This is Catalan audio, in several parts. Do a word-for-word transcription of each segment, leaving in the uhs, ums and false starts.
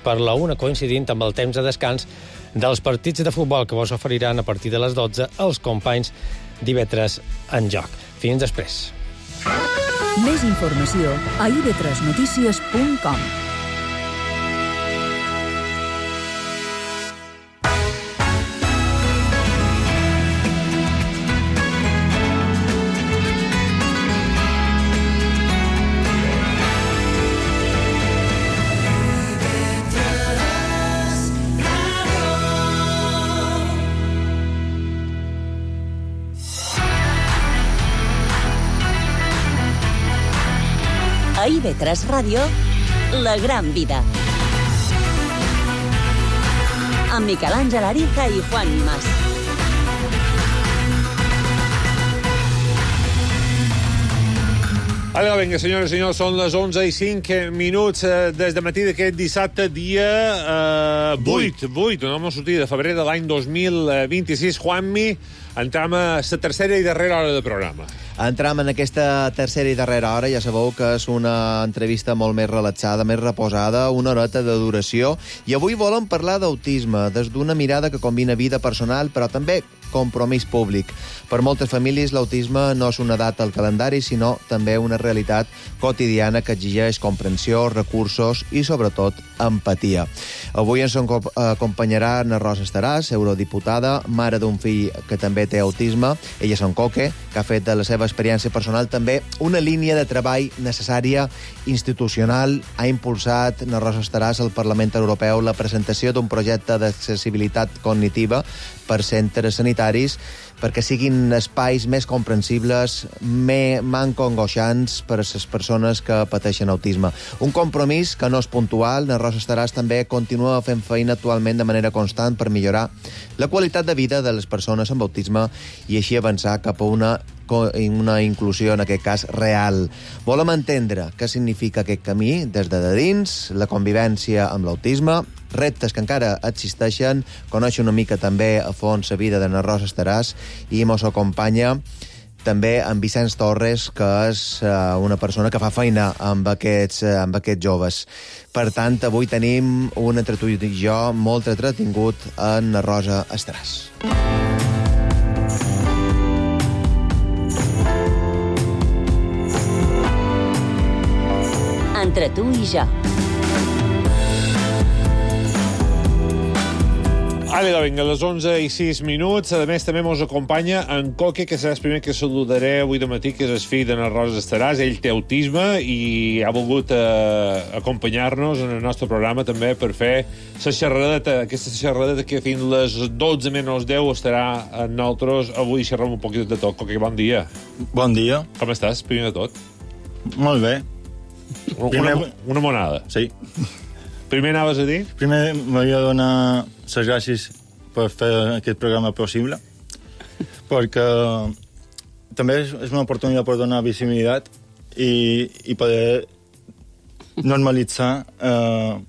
per la una, coincidint amb el temps de descans dels partits de futbol que vos oferiran a partir de les dotze els companys d'Ivetres en joc. Fins després. Més informació a i ve tres notícies punt com. A i ve tres Ràdio, La Gran Vida. Amb Miquel Àngel Ariza i Juan Mas. Ara, vinga, senyores i senyors, són les onze i cinc minuts eh, des de matí d'aquest dissabte, dia eh, vuit, vuit, una home sortida de febrer de l'any dos mil vint-i-sis. Juanmi, entram a la tercera i darrera hora de programa. Entram en aquesta tercera i darrera hora. Ja sabeu que és una entrevista molt més relaxada, més reposada, una horeta de duració. I avui volem parlar d'autisme, des d'una mirada que combina vida personal, però també compromís públic. Per moltes famílies, l'autisme no és una data al calendari, sinó també una realitat quotidiana que exigeix comprensió, recursos i, sobretot, empatia. Avui ens acompanyarà na Rosa Estaràs, eurodiputada, mare d'un fill que també té autisme. Ella és en Coque, que ha fet de la seva experiència personal també una línia de treball necessària institucional. Ha impulsat na Rosa Estaràs al Parlament Europeu la presentació d'un projecte d'accessibilitat cognitiva per centres sanitaris perquè siguin espais més comprensibles, més manco angoixants per a les persones que pateixen autisme. Un compromís que no és puntual. Na Rosa Estaràs també continua fent feina actualment de manera constant per millorar la qualitat de vida de les persones amb autisme i així avançar cap a una una inclusió, en aquest cas, real. Volem entendre què significa aquest camí des de dins, la convivència amb l'autisme, reptes que encara existeixen, conèixer una mica també a fons la vida de na Rosa Estaràs i mos acompanya també en Vicenç Torres, que és uh, una persona que fa feina amb aquests, uh, amb aquests joves. Per tant, avui tenim un entre tu i jo molt entretingut en na Rosa Estaràs. Entre tu i jo. Ara, vinga, a les onze i sis minuts. A més, també mos acompanya en Coque, que serà el primer que saludaré avui de matí, que és el fill de na Rosa Estaràs. Ell té autisme i ha volgut eh, acompanyar-nos en el nostre programa també per fer la xerradeta, aquesta xerradeta que fins les dotze menys deu estarà en nosaltres. Avui xerrem un poquet de tot. Coque, bon dia. Bon dia. Com estàs, primer de tot? Molt bé. Una, Primer... una monada. Sí. Primer anaves a dir? Primer m'havia de donar les gràcies per fer aquest programa possible, perquè també és una oportunitat per donar visibilitat i, i poder normalitzar eh,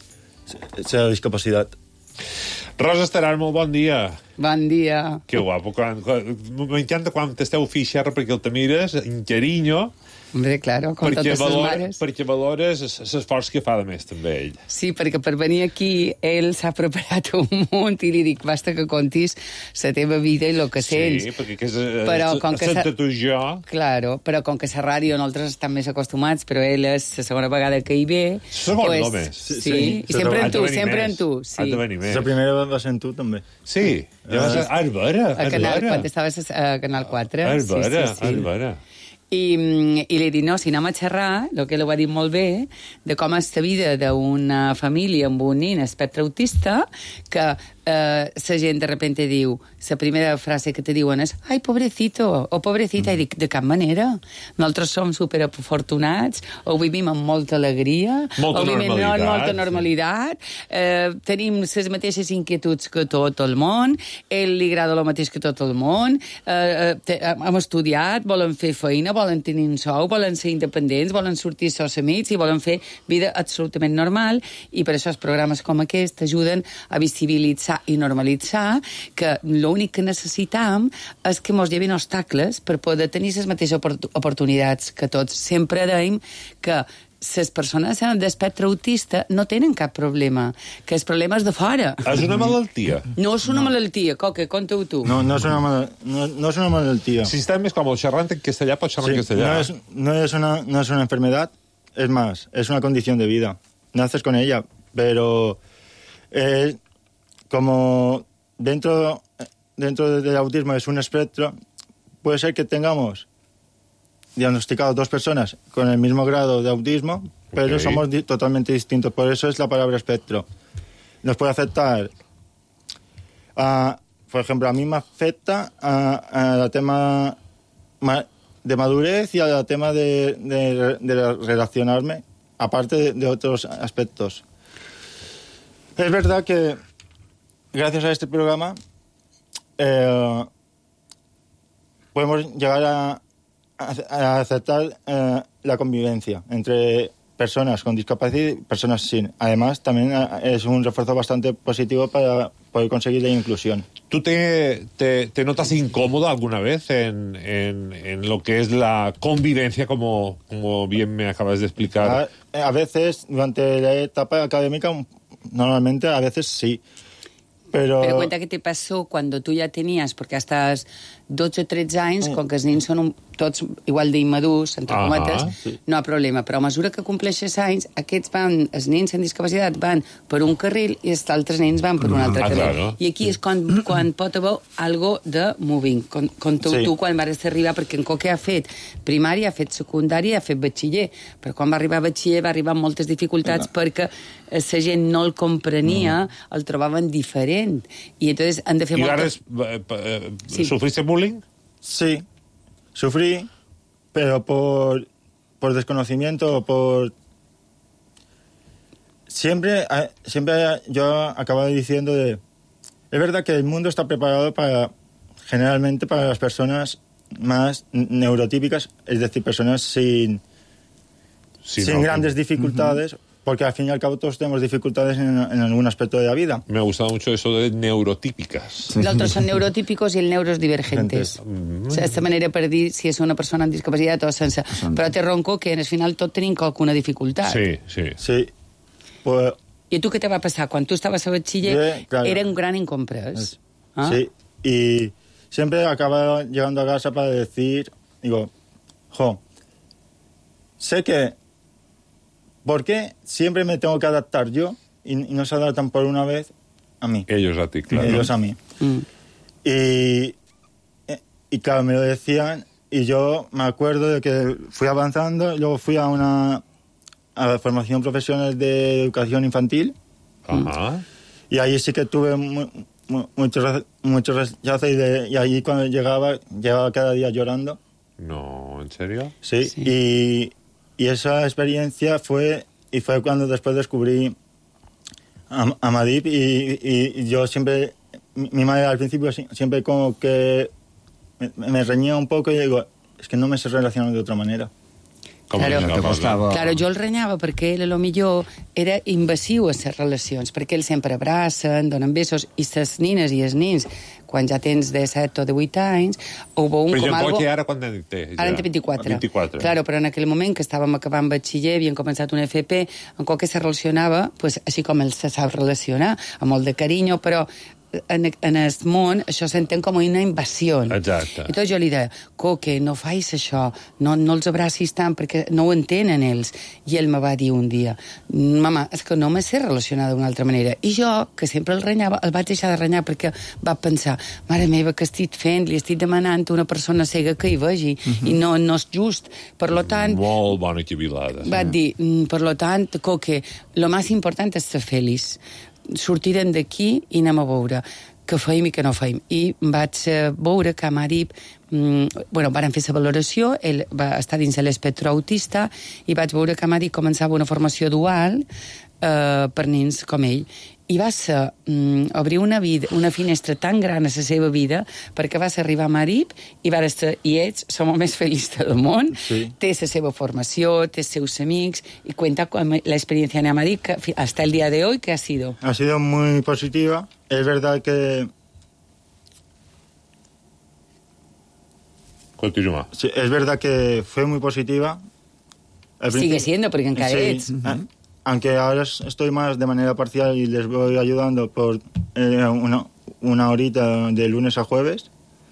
la discapacitat. Rosa Estaràs, molt bon dia. Bon dia. Que guapo. M'encanta quan t'esteu fent xerra perquè el te mires, en carinyo. Hombre, claro, con totes les mares. Perquè valores l'esforç que fa de més, també, ell. Sí, perquè per venir aquí, ell s'ha preparat un munt i li dic, basta que contis la teva vida i el que sents. Sí, perquè que és, però, com que senta tu jo... Claro, però com que la ràdio nosaltres estem més acostumats, però ell és la segona vegada que hi ve... Segon, pues, només. Sí, sí, i sempre en tu, sempre en tu. Sí. La primera va ser en tu, també. Sí, ja vas a Arbara, a Canal, quan estaves a Canal quatre. Arbara, sí, sí, sí. Arbara. I, i li dic, no, si anem a xerrar, el que ell ho va dir molt bé, de com és la vida d'una família amb un nen espectre autista, que eh, la gent de repente diu, la primera frase que te diuen és ai, pobrecito, o pobrecita, mm. i dic, de cap manera. Nosaltres som superafortunats, ho vivim amb molta alegria, molta ho vivim normalitat, amb molta normalitat, eh, tenim les mateixes inquietuds que tot el món, a ell li agrada el mateix que tot el món, eh, eh, hem estudiat, volen fer feina, volen tenir un sou, volen ser independents, volen sortir als seus amics i volen fer vida absolutament normal, i per això els programes com aquest ajuden a visibilitzar acceptar i normalitzar que l'únic que necessitam és que mos llevin obstacles per poder tenir les mateixes oportunitats que tots. Sempre deim que les persones d'espectre autista no tenen cap problema, que el problema és de fora. És una malaltia? No és una no. malaltia, Coque, conta-ho tu. No, no és una, mal, no, no es una malaltia. Si estàs més còmode xerrant en castellà, pots xerrar sí, en castellà. No es, no, es una, no es una enfermedad, es más, es una condición de vida. Naces con ella, pero eh, como dentro, dentro del autismo es un espectro, puede ser que tengamos diagnosticado dos personas con el mismo grado de autismo, pero okay. somos di- totalmente distintos. Por eso es la palabra espectro. Nos puede afectar, a, por ejemplo, a mí me afecta a, a tema ma- de madurez y a tema de, de, de relacionarme, aparte de, de otros aspectos. Es verdad que gracias a este programa eh, podemos llegar a a aceptar eh, la convivencia entre personas con discapacidad y personas sin. Además, también es un refuerzo bastante positivo para poder conseguir la inclusión. ¿Tú te, te, te notas incómodo alguna vez en, en, en lo que es la convivencia, como, como bien me acabas de explicar? A, a veces, durante la etapa académica, normalmente a veces sí. Pero... Pero cuenta que te pasó cuando tú ya tenías, porque hasta dotze o tretze anys, mm. com que els nens són un, tots igual d'immadurs, entre ah, cometes, sí. no hi ha problema. Però a mesura que compleixes anys, aquests van, els nens amb discapacitat van per un carril i els altres nens van per un altre ah, carril. Claro. I aquí és quan, quan pot haver algo de moving. Com, com tu, sí. tu quan vas arribar, perquè en Coque ha fet primària, ha fet secundària, ha fet batxiller, però quan va arribar a batxiller va arribar amb moltes dificultats no. perquè la gent no el comprenia, mm. el trobaven diferent. I entonces han de fer I moltes... ara eh, sí. ¿Sufriste bullying? Sí, sufrí, pero por, por desconocimiento, por... Siempre, siempre yo acababa diciendo de... Es verdad que el mundo está preparado para, generalmente, para las personas más neurotípicas, es decir, personas sin, sí, sin no, grandes que... dificultades... Uh-huh. Porque al fin y al cabo todos tenemos dificultades en, en algún aspecto de la vida. Me ha gustado mucho eso de neurotípicas. Sí. Los otros son neurotípicos y el neuro es divergentes. Mm. O sea, esta manera per dir si és una persona amb discapacitat o sense. Son... Però té ronco que al final tot tenim alguna dificultat. Sí, sí. Sí. Pues... I tu què te va passar? Quan tu estaves a batxiller sí, claro. era un gran incomprès. ¿Ah? Sí, y siempre acababa llegando a casa para decir, digo, jo, sé que ¿por qué siempre me tengo que adaptar yo y, y no se adaptan por una vez a mí? Ellos a ti, claro. Ellos a mí. Mm. Y, y claro, me lo decían y yo me acuerdo de que fui avanzando, luego fui a una a formación profesional de educación infantil. Ajá. Y ahí sí que tuve mu, mu, muchos muchos rechazos y, de, y ahí cuando llegaba, llegaba cada día llorando. No, ¿en serio? Sí, sí. y... Y esa experiencia fue, y fue cuando después descubrí a, a Madip y, y, y yo siempre, mi, mi madre al principio siempre como que me, me reñía un poco y digo, es que no me sé relacionar de otra manera. Claro, claro, jo el renyava perquè ell, a lo millor, era invasiu a les relacions, perquè ell sempre abracen, donen besos, i les nines i els nins, quan ja tens de set o de vuit anys, o veu un però com algo... Però ara quan en té? Ja? Ara en té vint-i-quatre. vint-i-quatre. Claro, però en aquell moment que estàvem acabant batxiller, havien començat un F P, en qual que se relacionava, pues, així com ell se sap relacionar, amb molt de carinyo, però en, en el món això s'entén com una invasió. Exacte. Entonces jo li deia, Coque, no facis això, no, no els abracis tant perquè no ho entenen ells. I ell me va dir un dia, mama, és que no me sé relacionar d'una altra manera. I jo, que sempre el renyava, el vaig deixar de renyar perquè va pensar, mare meva, què estic fent? Li estic demanant a una persona cega que hi vegi, uh-huh. i no, no és just. Per lo tant... Molt bona equivilada. Va dir, per lo tant, Coque, lo més important és ser feliç. Sortirem d'aquí i anem a veure què feim i què no feim. I vaig veure que m'ha dit... Mm, bueno, varen fer la valoració, ell va estar dins de l'espectre autista, i vaig veure que m'ha dit començava una formació dual eh, per nens com ell. i va ser mm, obrir una vida, una finestra tan gran a la seva vida, perquè va ser arribar a Marib i va estar, i ells som el més feliç del món, sí. Té la seva formació, té els seus amics, i cuenta con la experiencia en Madrid que hasta el día de hoy, ¿qué ha sido? Ha sido muy positiva. Es verdad que... Continua. Sí, es verdad que fue muy positiva. Al Sigue principio- siendo, porque encara Sí, ets. eh, aunque ahora estoy más de manera parcial y les voy ayudando por eh, una, una horita de lunes a jueves,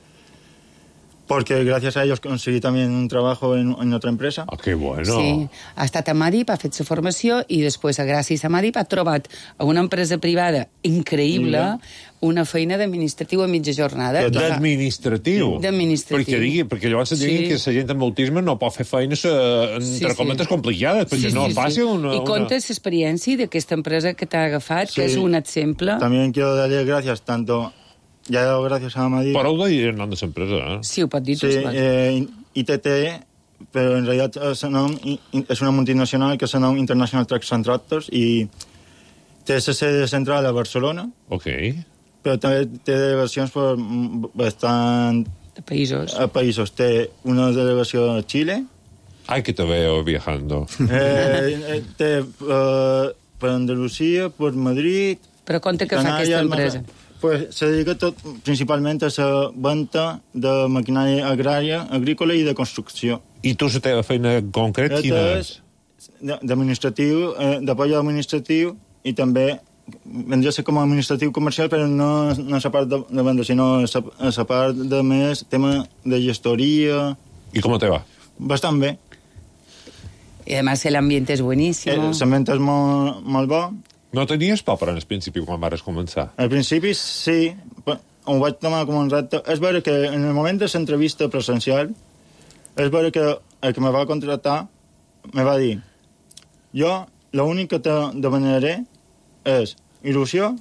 porque gracias a ellos conseguí también un trabajo en, en otra empresa. Ah, que bueno. Sí, ha estat a Madrid, ha fet la formació i després, gràcies a Madrid, ha trobat a una empresa privada increïble una feina d'administratiu a mitja jornada. Que I fa- D'administratiu. D'administratiu. Perquè, digui, perquè llavors se digui Sí. que la gent amb autisme no pot fer feines, eh, entre Sí, cometes, sí. complicades, perquè no és fàcil. Una, I una... conta l'experiència d'aquesta empresa que t'ha agafat, Sí. que és un exemple. También quiero darle gracias tanto, ya he dado gracias a Madrid. Però ho deia el nom de l'empresa, eh? Sí, ho pot dir tu, Sí, esclar. eh, I T T E, pero en realidad es una, es una multinacional que se llama International Trucks and Tractors y té la sede central a Barcelona, Ok. però també té delegacions per mm, bastant De països. a països. Té una delegació a Xile, Ay, que te veo viajando. eh, eh, té eh, per Andalusia, per Madrid... Però conta que fa Canàries, aquesta empresa. Mar- Pues se dedica tot, principalment a la venda de maquinària agrària, agrícola i de construcció. I tu, la teva feina en concret, quina és? de- d'administratiu, eh, d'apoyo administratiu i també vendria a ser com a administratiu comercial, però no, no a la part de, de venda, sinó a la, a la part de més tema de gestoria. I com te va? Bastant bé. I además el ambiente es buenísimo. Eh, L'ambient és molt, molt bo. No tenies por, però, en el principi, quan vares començar? Al principi sí, però ho vaig tomar com un repte. És vera que en el moment de l'entrevista presencial, és vera que el que me va contractar me va dir jo l'únic que te demanaré és il·lusió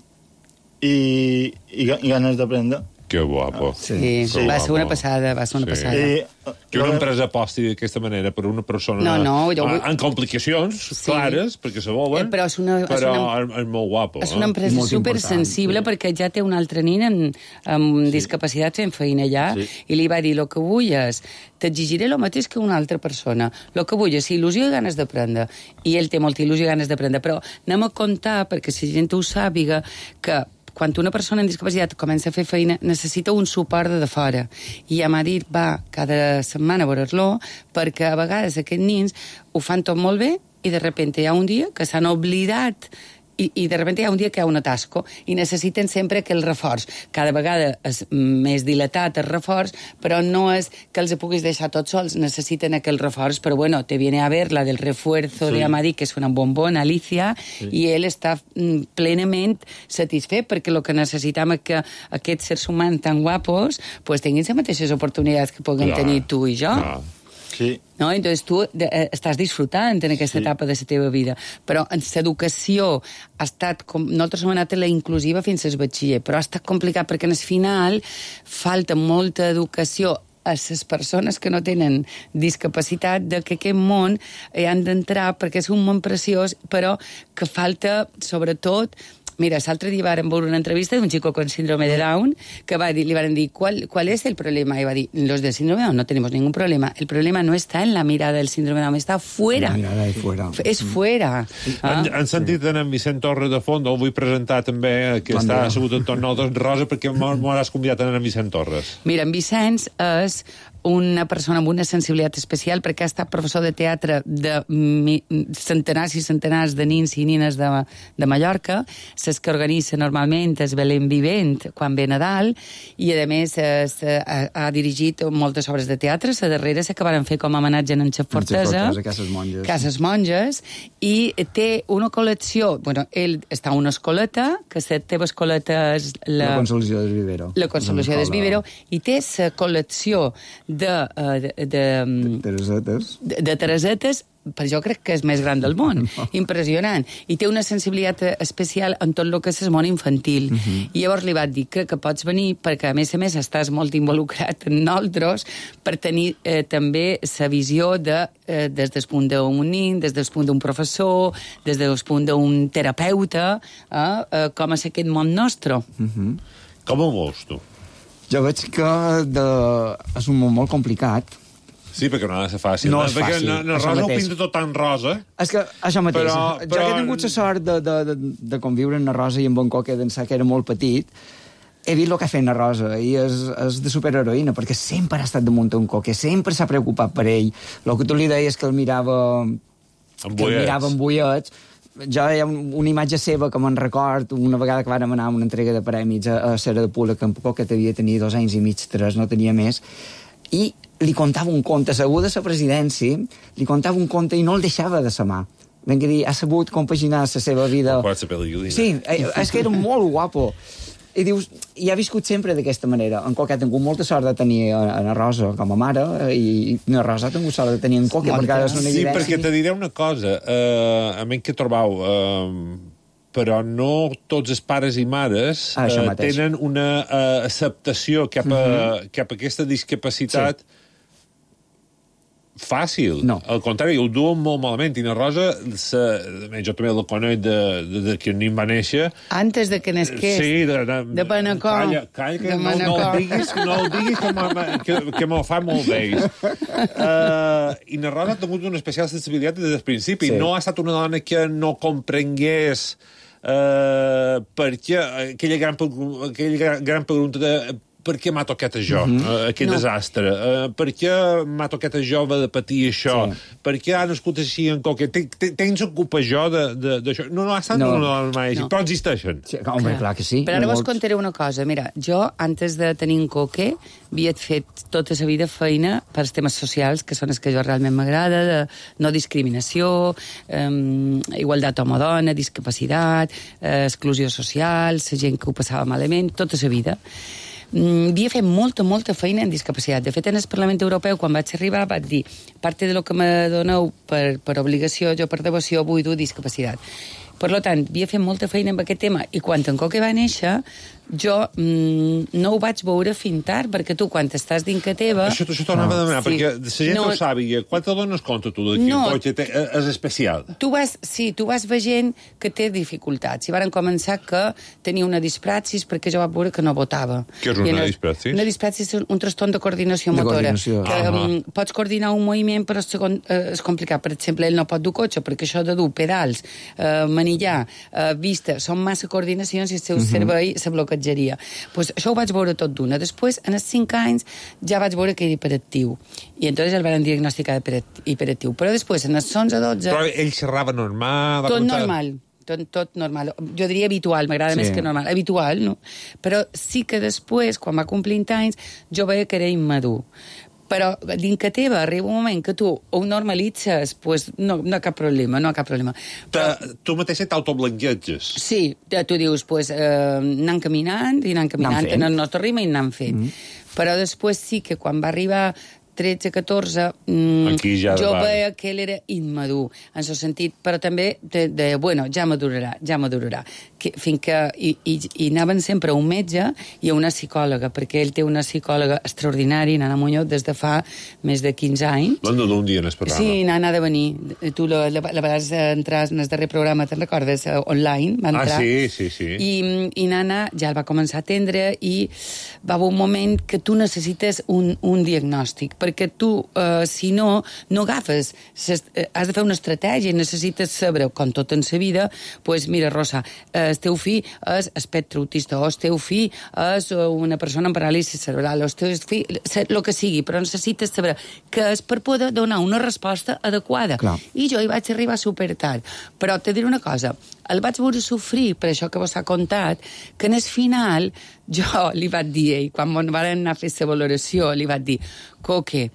i, i, ga- i ganes d'aprendre. Que guapo. Sí, Que va ser una guapo. passada, va ser una Sí. passada. I, Que una empresa aposti d'aquesta manera per una persona No, no, jo vull- amb complicacions clares, perquè se volen, Eh, però és una- és però una- és, és molt guapo. És una eh? empresa Molt supersensible important, perquè ja té un altre nin amb, amb sí. discapacitat fent feina allà Sí. i li va dir, el que vull és, t'exigiré el mateix que una altra persona. El que vull és il·lusió i ganes d'aprendre. I ell té molta il·lusió i ganes d'aprendre. Però anem a comptar, perquè si la gent ho sàpiga, que quan una persona amb discapacitat comença a fer feina, necessita un suport de fora. I a Madrid va cada setmana a veure-lo, perquè a vegades aquests nins ho fan tot molt bé i de repente hi ha un dia que s'han oblidat i, i de repente hi ha un dia que hi ha un atasco i necessiten sempre aquell reforç. Cada vegada és més dilatat el reforç, però no és que els puguis deixar tots sols, necessiten aquell reforç, però bueno, te viene a ver la del refuerzo sí. de Amadí, que és una bombona, Alicia, sí. i ell està mm, plenament satisfet, perquè el que necessitam és que aquests sers humans tan guapos pues, tinguin les mateixes oportunitats que puguem Clar, tenir tu i jo. clar. sí. No? Entonces tu eh, estàs disfrutant en aquesta sí. etapa de la teva vida. Però en l'educació ha estat, com, nosaltres hem anat a la inclusiva fins al batxiller, però ha estat complicat perquè en el final falta molta educació a les persones que no tenen discapacitat de que aquest món hi han d'entrar perquè és un món preciós, però que falta, sobretot, mira, l'altre dia vàrem veure una entrevista d'un chico con síndrome de Down que va dir, li van dir, ¿cuál, ¿cuál es el problema? Y va dir, los del síndrome de Down no tenemos ningún problema. El problema no está en la mirada del síndrome de Down, está fuera. La mirada de fuera. És fuera. Ah. Han, han sentit en Vicent Torres de fons, el vull presentar també, eh, que Bon està dia. assegut en tot nosaltres, Rosa, perquè m'ho has convidat en en Vicent Torres. Mira, en Vicenç és una persona amb una sensibilitat especial perquè ha estat professor de teatre de mi, centenars i centenars de nins i nines de, de Mallorca, ses que organitza normalment es Belén Vivent quan ve Nadal, i a més es, ha, ha dirigit moltes obres de teatre, la darrera la que van fer com a homenatge en Xef Fortesa, Fortesa, Cases Monges. Cases Monges, i té una col·lecció, bueno, ell està a una escoleta, que la teva escoleta és La, la... Consolació del Vivero. La Consolació del Vivero, i té la col·lecció de, eh, de, de, Teresetes. de, de Teresetes per jo crec que és més gran del món, impressionant, i té una sensibilitat especial en tot el que és el món infantil. Uh -huh. I llavors li vaig dir, crec que pots venir, perquè a més a més estàs molt involucrat en nosaltres, per tenir eh, també la visió de, eh, des del punt d'un nin, des del punt d'un professor, des del punt d'un terapeuta, eh, eh, com és aquest món nostre. Uh -huh. Com ho veus, tu? Jo veig que de... és un món molt complicat. Sí, perquè no ha de ser fàcil. No és perquè fàcil. Na, na Rosa ho pinta tot tan rosa. És que això mateix. Però, Jo però... que he tingut la sort de, de, de, de conviure amb na Rosa i amb en Coque d'ençà que era molt petit, he vist el que ha fet na Rosa i és, és de superheroïna, perquè sempre ha estat damunt un Coque, sempre s'ha preocupat per ell. El que tu li deies que el mirava... que el mirava amb bullets. Jo hi ha una imatge seva que me'n record una vegada que vàrem anar a una entrega de premis a, a Cera de Pula, que en Coque devia tenir dos anys i mig, tres, no tenia més, i li contava un conte, segur de la presidència, li contava un conte i no el deixava de sa mà. Venga a dir, ha sabut compaginar la seva vida... Pot ser pel·lícula. Sí, és que era molt guapo. I dius, i ha viscut sempre d'aquesta manera. En Coque ha tingut molta sort de tenir a, a na Rosa com a mare, i na Rosa ha tingut sort de tenir en Coque, perquè és una Sí, evidència. perquè te diré una cosa, uh, a mi que trobau... Uh, però no tots els pares i mares ah, uh, tenen una uh, acceptació cap a, uh-huh. cap a aquesta discapacitat sí. fàcil. No. Al contrari, ho duen molt malament. I na Rosa, sa, jo també la conec de, de, de que el nin va néixer. Antes de que nasqués. Sí, de, de, de Panacó. Calla, calla, que de no, no el diguis, no el diguis que, que, que me'l fa molt d'ells. Uh, I na Rosa ha tingut una especial sensibilitat des del principi. Sí. No ha estat una dona que no comprengués Uh, perquè aquella gran, aquella gran pregunta de per què m'ha tocat a jo, mm -hmm. uh, aquest no. desastre? Uh, per què m'ha tocat a jo de patir això? Sí. Per què ha nascut així en Coque? Tens culpa jo d'això? No, no, ha estat no. no, mai no. Però existeixen. Sí, home, clar. clar que sí. Però ara vos contaré una cosa. Mira, jo, antes de tenir en Coque, havia fet tota la vida feina per als temes socials, que són els que jo realment m'agrada, de no discriminació, eh, igualtat home-dona, discapacitat, eh, exclusió social, la gent que ho passava malament, tota la vida. Havia fet molta, molta feina en discapacitat. De fet, en el Parlament Europeu, quan vaig arribar, vaig dir, parte de lo que me doneu per, per obligació, jo per devoció vull dur discapacitat. Per tant, havia fet molta feina amb aquest tema, i quan en Coque va néixer, jo mm, no ho vaig veure fins tard, perquè tu, quan estàs dins que teva... Això, això t'ho anava a demanar, sí. perquè la gent no ho sàpiga. Quan te dones compte, tu, que no, el Coque és especial? Tu vas, sí, tu vas veient que té dificultats. I varen començar que tenia una dispraxis, perquè jo vaig veure que no votava. Què és una dispraxis? Una dispraxis és un trastorn de coordinació de motora. Coordinació. Que um, pots coordinar un moviment, però segon, eh, és complicat. Per exemple, ell no pot dur cotxe, perquè això de dur pedals, eh, manillar, eh, vista, són massa coordinacions i el seu uh -huh. cervell se bloquejaria. Pues això ho vaig veure tot d'una. Després, en els cinc anys, ja vaig veure que era hiperactiu. I entonces el van diagnosticar hiperactiu. Però després, en els onze dotze... Però ell xerrava normal? Tot normal. Tot, tot normal. Jo diria habitual, m'agrada sí. més que normal. Habitual, no? Però sí que després, quan va complir anys, jo veia que era immadur. Però dins que teva arriba un moment que tu ho normalitzes, pues no, no hi ha cap problema, no hi ha cap problema. Però, tu mateixa t'autoblanqueges. Sí, tu dius, pues, eh, anant caminant, i anant caminant en el nostre ritme i anant fent. Mm. Però després sí que quan va arribar tretze, catorze, mmm, ja jo veia que ell era immadur, en el sentit, però també de, de bueno, ja madurarà, ja madurarà. Que, fins que, i, i, i anaven sempre a un metge i a una psicòloga, perquè ell té una psicòloga extraordinària, Nana Muñoz, des de fa més de quinze anys. L'han d'un dia en el programa. Sí, Nana ha de venir. Tu la, la, la vas entrar en el darrer programa, te'n recordes? Online, va entrar. Ah, sí, sí, sí. I, i Nana ja el va començar a atendre i va haver un moment que tu necessites un, un diagnòstic, perquè tu, eh, si no, no agafes, eh, has de fer una estratègia i necessites saber, com tot en sa vida, pues mira, Rosa, eh, el teu fill és espectre autista, o el teu fill és una persona amb paràlisi cerebral, o el teu fill, el que sigui, però necessites saber que és per poder donar una resposta adequada. Clar. I jo hi vaig arribar super tard. Però te diré una cosa, el vaig veure sofrir, per això que vos ha contat, que en el final jo li vaig dir, i quan van anar a fer la valoració, li vaig dir, Coque,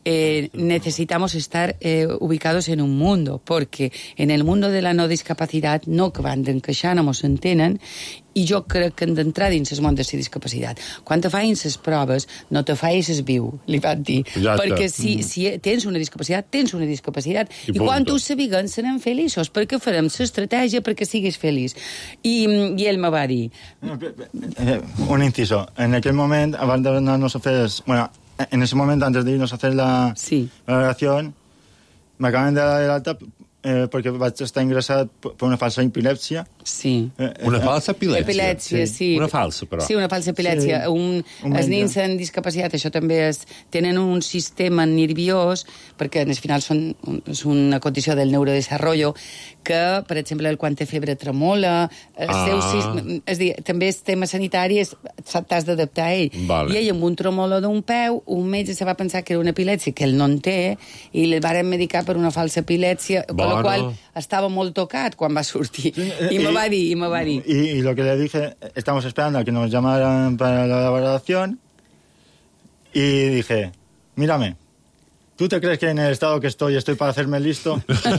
eh, necesitamos estar eh, ubicados en un mundo, porque en el mundo de la no discapacitat no acaben d'encaixar, no mos entenen, i jo crec que hem d'entrar dins el món de la discapacitat. Quan te feien les proves, no te facis viu, li van dir. Exacte. Perquè si, si tens una discapacitat, tens una discapacitat. I I, quan punto. ho sabiguem, serem feliços, perquè farem l'estratègia perquè siguis feliç. I, I ell me va dir... Eh, un inciso. En aquel momento, antes de darnos a hacer... Bueno, en ese momento, antes de irnos a hacer la, Sí. la oración, me acaban de dar el alta eh, porque vaig estar ingresat per una falsa epilèpsia. Sí. Eh, Una eh, falsa epilèpsia. Epilèpsia, sí. Una falsa, però. Sí, una falsa epilèpsia. Sí. Un, Un els menja. nens amb discapacitat, això també és... Tenen un sistema nerviós, perquè al final són, és una condició del neurodesarrollo, que, per exemple, quan té febre tremola, el Ah. seu sistema... És a dir, també el tema sanitari és, t'has d'adaptar a ell. Vale. I ell, amb un tremolo d'un peu, un metge se va pensar que era una epilèpsia, que ell no en té, i el varen medicar per una falsa epilèpsia, per Bueno. la qual estava molt tocat quan va sortir. I me y- va dir, i me va dir... Y, y lo que le dije, estamos esperando a que nos llamaran para la valoración, y dije, mírame, ¿tú te crees que en el estado que estoy estoy para hacerme listo?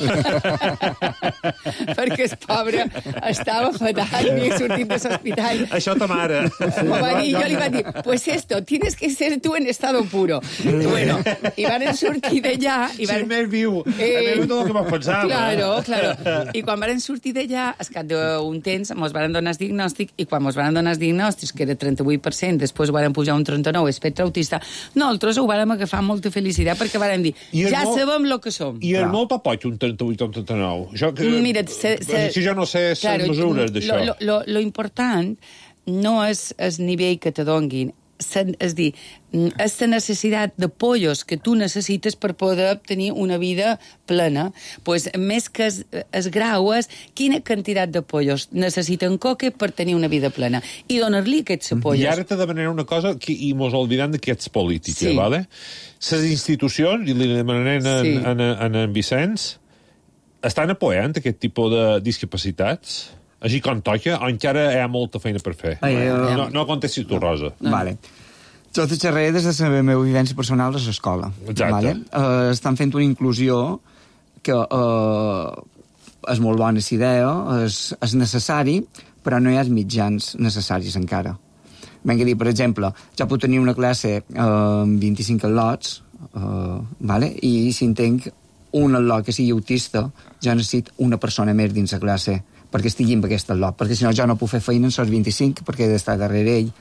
Perquè el pobre estava fatal, havia sortit de l'hospital. Això ta mare. Me va dir, jo li va dir, pues esto, tienes que ser tú en estado puro. I bueno, i van sortir d'allà... I Si van... més viu. Eh, A més del que me'n pensava. Claro, claro. I quan van sortir d'allà, al cap d'un temps, mos van donar el diagnòstic, i quan mos van donar el diagnòstic, que era trenta-vuit per cent, després ho van pujar a un trenta-nou per cent, espectre autista, nosaltres ho vam agafar amb molta felicitat, perquè vam dir, I és ja molt- sabem lo que som. I és molt papoig, un trenta-vuit o un trenta-nou. Això que... Mira, se, se, Si jo no sé les claro, mesures d'això. Lo, lo, lo important no és el nivell que te donguin, se- és dir, és la necessitat de pollos que tu necessites per poder tenir una vida plena. Pues, més que es, es grau és quina quantitat de pollos necessiten coque per tenir una vida plena. I donar-li aquests pollos. I ara te demanaré una cosa que, i mos oblidant que ets política, Sí. vale? Les institucions, i li demanaré en, Sí. en, en, en, en Vicenç, estan apoyant aquest tipus de discapacitats? Així com toca, o encara hi ha molta feina per fer? Ai, eh, no, no contestis tu, Rosa. Vale. Jo te xerraré des de la meva vivència personal a l'escola. Exacte. Vale? Uh, estan fent una inclusió que uh, és molt bona la idea, és, és necessari, però no hi ha els mitjans necessaris encara. Vinga a dir, per exemple, jo puc tenir una classe uh, amb vint-i-cinc al·lots, uh, vale? I si en tenc un al·lot que sigui autista, jo necessito una persona més dins la classe perquè estigui amb aquest al·lot, perquè si no jo no puc fer feina en els vint-i-cinc perquè he d'estar darrere ell.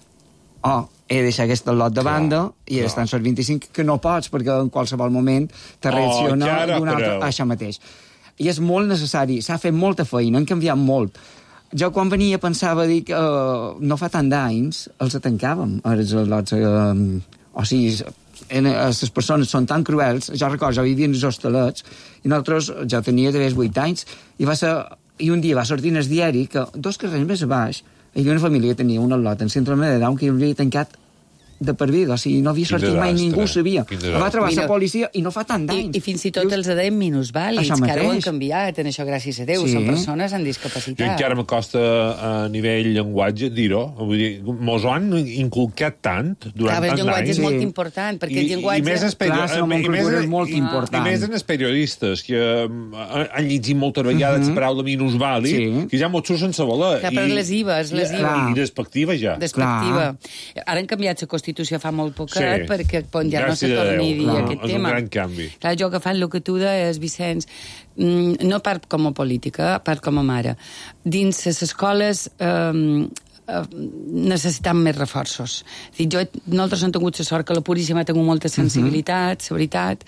O he de deixar aquest al·lot de banda i he d'estar en els vint-i-cinc, que no pots perquè en qualsevol moment te Oh, reacciona ja d'una altra... creu. Això mateix. I és molt necessari, s'ha fet molta feina, han canviat molt. Jo quan venia pensava dir que uh, no fa tant d'anys els tancàvem, els al·lots... Uh, o sigui, en, les persones són tan cruels. Jo recordo, jo vivia en els hostalets i nosaltres, jo tenia de vuit anys, i va ser... I un dia va sortir en el diari que dos carrers més a baix hi havia una família que tenia un al·lot en síndrome de Down que havia tancat de per vida, o sigui, no havia Quin sortit mai, desastre, ningú ho sabia. quin El va trobar Mira, la policia i no fa tant I, d'anys. I fins i tot els deien minusvàlids, Això que ara ho han mateix. canviat, en això gràcies a Déu, Sí. són persones amb Jo discapacitat. encara me costa a nivell llenguatge dir-ho. Vull dir, mos ho han inculcat tant durant Clar, el tants llenguatge anys. és Sí. molt important, perquè I, el llenguatge... I més els perio- Clar, la i més- nomenclatura és molt i- important. I més en els periodistes, que um, han llegit moltes vegades la paraula minusvàlid, Sí. que ja mos surt sense voler. Clar, però lesiva, és lesiva. I, i despectiva ja. despectiva. Ara han canviat la Constitució fa molt poquet, Sí. perquè bon, ja no se Gràcies a torni a Déu. dir Clar, aquest és un tema. gran canvi. Clar, jo agafant el que tu deies, Vicenç, mm, no part com a política, part com a mare. Dins les escoles eh, eh, necessitem més reforços. És dir, jo, nosaltres hem tingut la sort que la Puríssima ha tingut molta sensibilitat, la veritat,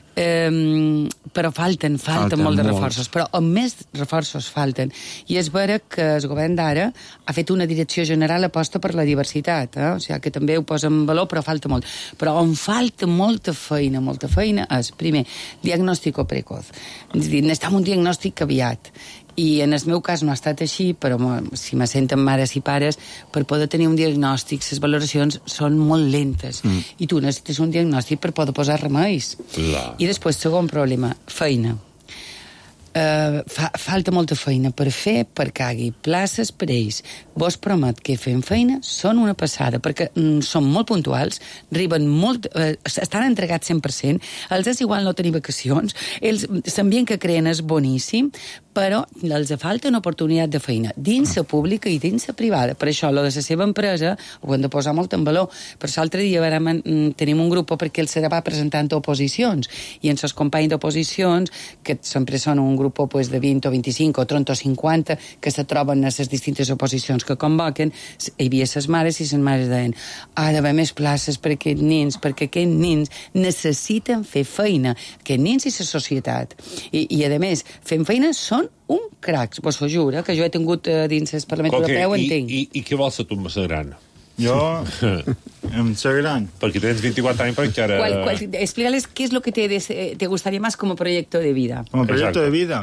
eh, però falten, falten, Falten molt de molts. reforços, però on més reforços falten. I és vera que el govern d'ara ha fet una direcció general aposta per la diversitat, eh? O sigui, que també ho posa en valor, però falta molt. Però on falta molta feina, molta feina, és, primer, diagnòstic precoç. És a dir, necessitem un diagnòstic aviat. I en el meu cas no ha estat així, però si me senten mares i pares, per poder tenir un diagnòstic, les valoracions són molt lentes. Mm. I tu necessites un diagnòstic per poder posar remeis. Clar. I després, segon problema, feina. Uh, fa, falta molta feina per fer perquè hi hagi places per ells. Vos promet que fem feina són una passada, perquè mm, són molt puntuals, arriben molt, uh, estan entregats cent per cent, els és igual no tenir vacacions, ells, l'ambient que creen és boníssim, però els falta una oportunitat de feina dins la pública i dins la privada. Per això, lo de la seva empresa ho hem de posar molt en valor. Per això, l'altre dia vam, tenim un grup perquè el se va presentant oposicions, i en els companys d'oposicions, que sempre són un grup pues, de vint o vint-i-cinc o trenta o cinquanta, que se troben a les distintes oposicions que convoquen, hi havia les mares i les mares deien ha d'haver més places per a aquests nens, perquè aquests nens necessiten fer feina, aquests nens i la societat. I, i a més, fent feina són un cracs, vos ho juro, que jo he tingut uh, dins el Parlament okay, Europeu, i, entenc. I, I què vols ser tu amb ser gran? Jo, amb ser gran. Perquè tens veinticuatro anys, perquè ara... ¿Cuál, cuál, explícales qué es lo que te, des- te gustaría más como proyecto de vida. Como proyecto Exacto. de vida.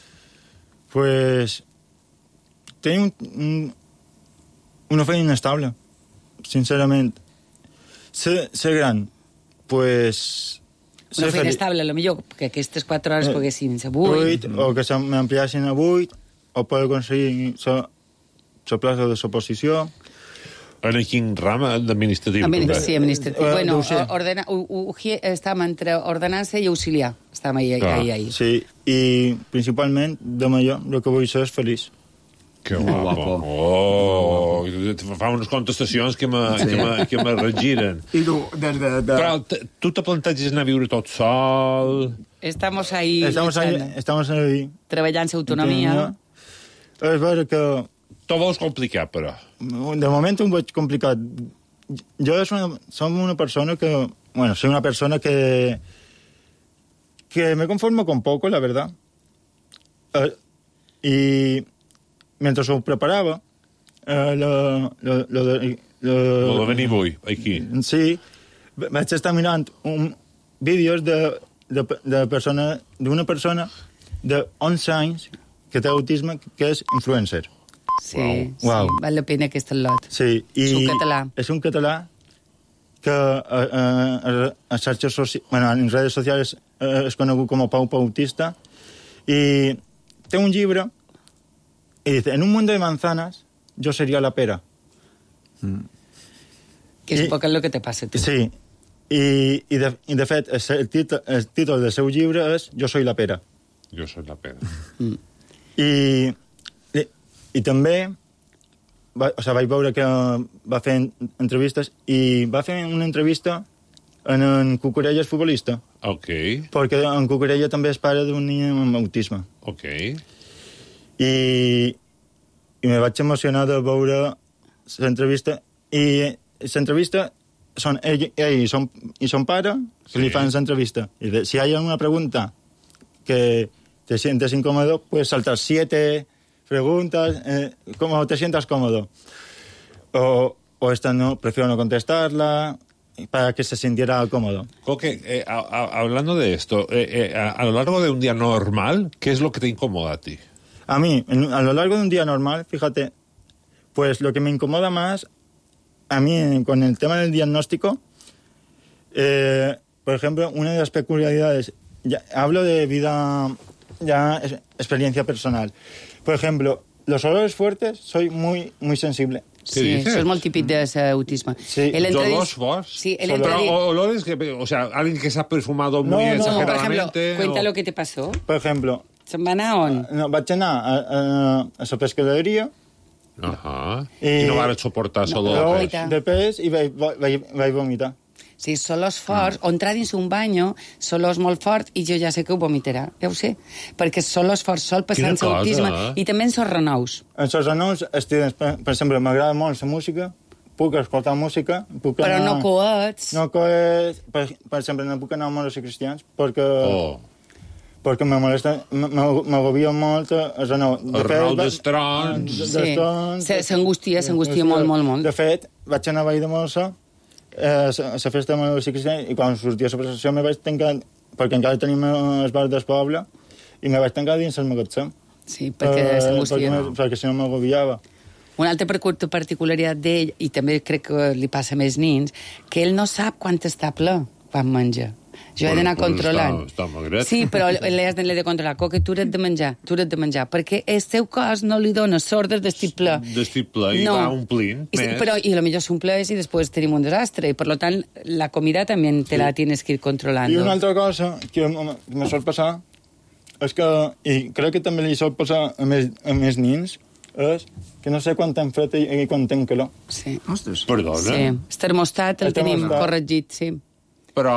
Pues... Tenir un, un, una feina inestable, sincerament. Ser, ser gran, pues... Una feina feliç. estable, a lo millor, que aquestes quatre hores Eh, poguessin ser vuit. Vuit, o que m'ampliassin a vuit, o poder aconseguir la plaça de l'oposició. En quin ram d'administratiu? Admin- també? sí, administratiu. Eh, bueno, no ho sé. ordena, u, u, estàvem entre ordenança i auxiliar. Estàvem ahí, Ah, ahí, ahí. Sí, i principalment, de major, el que vull ser és feliç. Que guapo. Oh, fa unes contestacions que me, sí. que me, que me regiren. I tu, des de... de... Però t- tu te planteges anar a viure tot sol? Estamos ahí, Estamos ahí, luchando, estamos ahí. treballant l'autonomia. És vera que T'ho vols complicar, però. de moment ho veig complicat. Jo soy una, som una persona que... Bueno, soy una persona que... Que me conformo con poco, la verdad. Eh, y mientras ho preparava, eh, lo, lo, lo de... Lo, Lo de venir avui, aquí. Sí, vaig estar mirant un, vídeos de, de, de persona, d'una persona de onze anys que té autisme, que és influencer. Sí, Uau. sí, val la pena aquest lot. Sí, i És un català. És un català que a, a, a, a xarxes soci... bueno, en redes socials eh, és conegut com a Pau Pautista, i té un llibre i dice, en un mundo de manzanas yo sería la pera. Que és I- un poc el que te passa a tu. Sí, i, i, de, i de fet el, el, títol, el títol del seu llibre és Jo soy la pera. Jo soc la pena. I, i, i també va, o sigui, vaig veure que va fer entrevistes i va fer una entrevista en en Cucurella, és futbolista, Ok, perquè en Cucurella també és pare d'un nen amb autisme. ok. I, i me vaig emocionar de veure l'entrevista, i l'entrevista són ell, ell i, son, i son pare que Sí. li fan l'entrevista. I de, si hi ha alguna pregunta que te sientes incómodo, puedes saltar siete preguntas, eh, como te sientas cómodo. O, o esta no, prefiero no contestarla, para que se sintiera cómodo. Coque, eh, a- a- hablando de esto, eh, eh, a, a lo largo de un día normal, ¿qué es lo que te incomoda a ti? A mí, en- a lo largo de un día normal, fíjate, pues lo que me incomoda más, a mí eh, con el tema del diagnóstico, eh, por ejemplo, una de las peculiaridades, ya, hablo de vida, ya es- experiencia personal. Por ejemplo, los olores fuertes, soy muy, muy sensible. ¿Qué Sí, dices? això és molt típic de l'autisme. Sí, ¿Dolores forts? Sí, el Pero entredic- olores que, o sea, alguien que se ha perfumado muy No, no, No, por exageradamente. ejemplo, cuenta o- lo que te pasó. Por ejemplo, Se'n va anar on? no, vaig anar a, a, a la pescaderia, Ajá. Eh, I no vas soportar no, no, no, olor. i tant. de pes, i vaig, vaig, vaig vomitar. Sí, són olors forts, o entrar dins un banyo, són olors molt forts, i jo ja sé que ho vomitarà, ja ho sé, perquè són olors forts, sol passar Quina en l'autisme, cosa, eh? i també en són renous. En els renous, estic, per, per exemple, m'agrada molt la música, puc escoltar música, puc Però anar... no coets. No coets, per, per exemple, no puc anar a moros i cristians, perquè, Oh. perquè me molesta, m'agobia molt el renou. De El renou va- dels trons. de- Sí. dels trons. Se- s'angustia, s'angustia molt, molt, molt. De fet, vaig anar a Vall de Mossa, eh, a la festa de moros i cristians, i quan sortia la processió me vaig tancar, perquè encara tenim els bars del poble, i me vaig tancar dins el magatzem. Sí, perquè s'angustia. Perquè, perquè si no m'agobiava. Una altra percu- particularitat d'ell, i també crec que li passa a més nins, que ell no sap quan està ple, quan menja. Jo he d'anar Bueno, pues controlant. està- està magret. Sí, però l'he de, de controlar. Coque, tu has de menjar, tu has de menjar, perquè el seu cos no li dona sordes d'estic ple. D'estic ple, i va omplint I, més. Però, i a lo millor s'ompleix i després tenim un desastre, i per lo tant la comida també te la tienes que ir controlando. I una altra cosa que m- me sol passar és que, i crec que també li sol passar a més, a més nins, és que no sé quan tenc fred i, i quan tenc calor. Sí. Ostres. Perdona? Sí, el termostat el, El tenim termostat. corregit, sí. Però,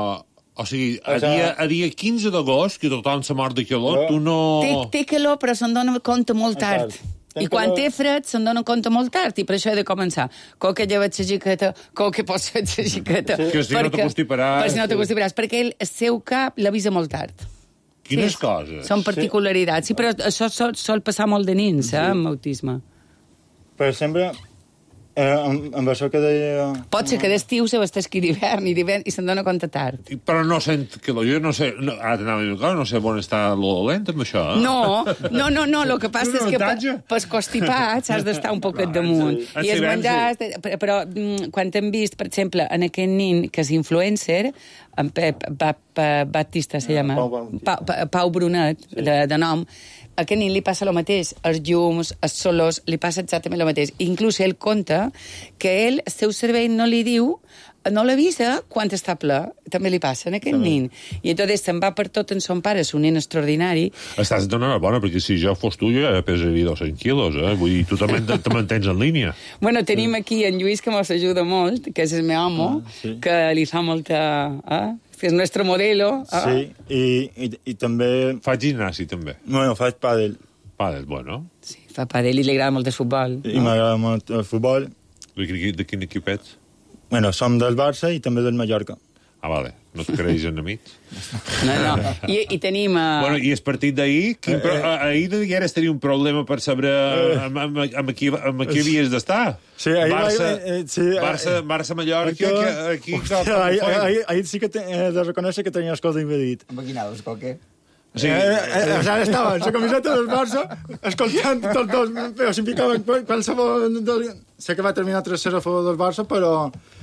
o sigui, a, O sea- dia, a dia quinze d'agost, que tothom se mort de calor, Jo- tu no... Té, té calor, però se'n dona compte molt tard. Tard. I Té quan calor- té fred, se'n dona compte molt tard, i per això he de començar. Coque, lleva't la jaqueta, Coque, posa't la jaqueta. Sí. Que si no Perquè- t'acostiparàs. Per si no t'acostiparàs, perquè ell, el seu cap l'avisa molt tard. Quines Sí, coses? Són particularitats. Sí, però això sol, sol passar molt de nins, eh, amb autisme. Per exemple, eh, amb, amb això que deia... Pot ser que d'estiu se vesteix d'hivern i d'hivern i se'n dona compte tard. I- Però no sent que jo no sé... No, ara t'anava a dir, clar, no sé on està lo dolent amb això. Eh? No, no, no, no, el que passa Un és que avantatge. per, pels constipats has d'estar un poquet damunt. sí. I els Sí, menjars... Però, però mm, quan t'hem vist, per exemple, en aquest nin que és influencer, en Pep Ba- Ba- Batista se llama, Pau Bautista. Pau, Pa- Pau Brunet, de, de nom, a aquest nin li passa el mateix, els llums, els solos, li passa exactament el mateix. Inclús ell conta que ell, el seu cervell no li diu, no l'avisa quan està ple, també li passa en aquest nin. I entonces se'n va per tot en son pare, és un nin extraordinari. Estàs donant bona, perquè si jo fos tu, jo ja pesaria dos-cents quilos, eh? Vull dir, tu també te, te mantens en línia. Bueno, tenim aquí en Lluís, que mos ajuda molt, que és el meu amo, Ah, sí. que li fa molta... Eh? Que és nostre modelo. Eh? Sí, i, i, i també... Faig gimnàs, també. Bueno, faig pàdel. Pàdel, bueno. Sí, fa padel i li agrada molt el futbol. I m'agrada molt el futbol. De, quin- de quin equip ets? Bueno, som del Barça i també del Mallorca. Ah, vale. No et creguis enemics. No, no. I, i tenim... Uh... Bueno, i el partit d'ahir, quin pro... Eh, ahir degueres tenir un problema per saber amb, amb, amb, qui, amb qui havies d'estar. Sí, ahir Barça, va- eh, sí, Barça, eh, Barça Mallorca, Perquè- aquí, aquí Hòstia, ahir, ahir, ahir sí que te, he de reconèixer que tenia escolta impedit. Amb quin aus, Coque? Sí. Eh, eh, o sigui, estava en la camiseta del Barça, escoltant tots dos, però si ficaven qualsevol... Del... Sé que va terminar tres zero a favor del Barça, però...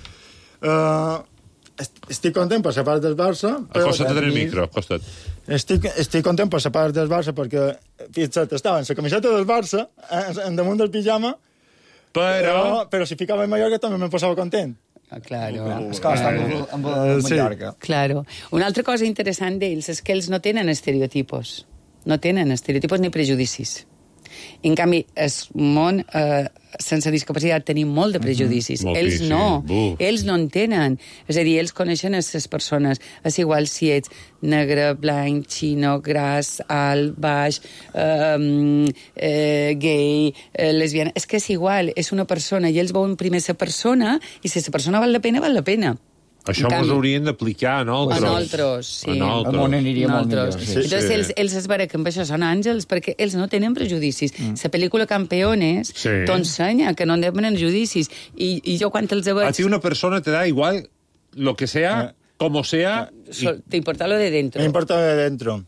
Eh, est- estic content per la part del Barça. Però Acosta't del micro, acosta't. Estic, estic content per la part del Barça perquè, fixa't, estava en la camiseta del Barça, en, en damunt del pijama, Però... però, però si ficava en Mallorca també me posava content. Ah, claro. És que està amb, el- amb, el- amb Sí. Mallorca. Claro. Una altra cosa interessant d'ells és que ells no tenen estereotipos. No tenen estereotipos ni prejudicis. I, en canvi, el món eh, sense discapacitat tenim molt de prejudicis. Mhm. Ells Moltíssim. no. Buf. Ells no en tenen. És a dir, ells coneixen les persones. És igual si ets negre, blanc, xino, gras, alt, baix, eh, eh, gay, eh, lesbiana... És que és igual, és una persona, i ells veuen primer la persona, i si la persona val la pena, val la pena. Això En mos canvi- haurien d'aplicar a nosaltres. A nosaltres, sí. A El nosaltres. món aniria molt Nosaltres. millor. Sí, Sí. Entonces, sí. ells, ells es veure que amb això són àngels perquè ells no tenen prejudicis. Mm. La pel·lícula Campeones Sí. t'ensenya que no en tenen judicis. I, I jo quan els veig... A ti una persona te da igual lo que sea, Eh. como sea... Sol- T'importa lo de dentro. Me importa de dentro.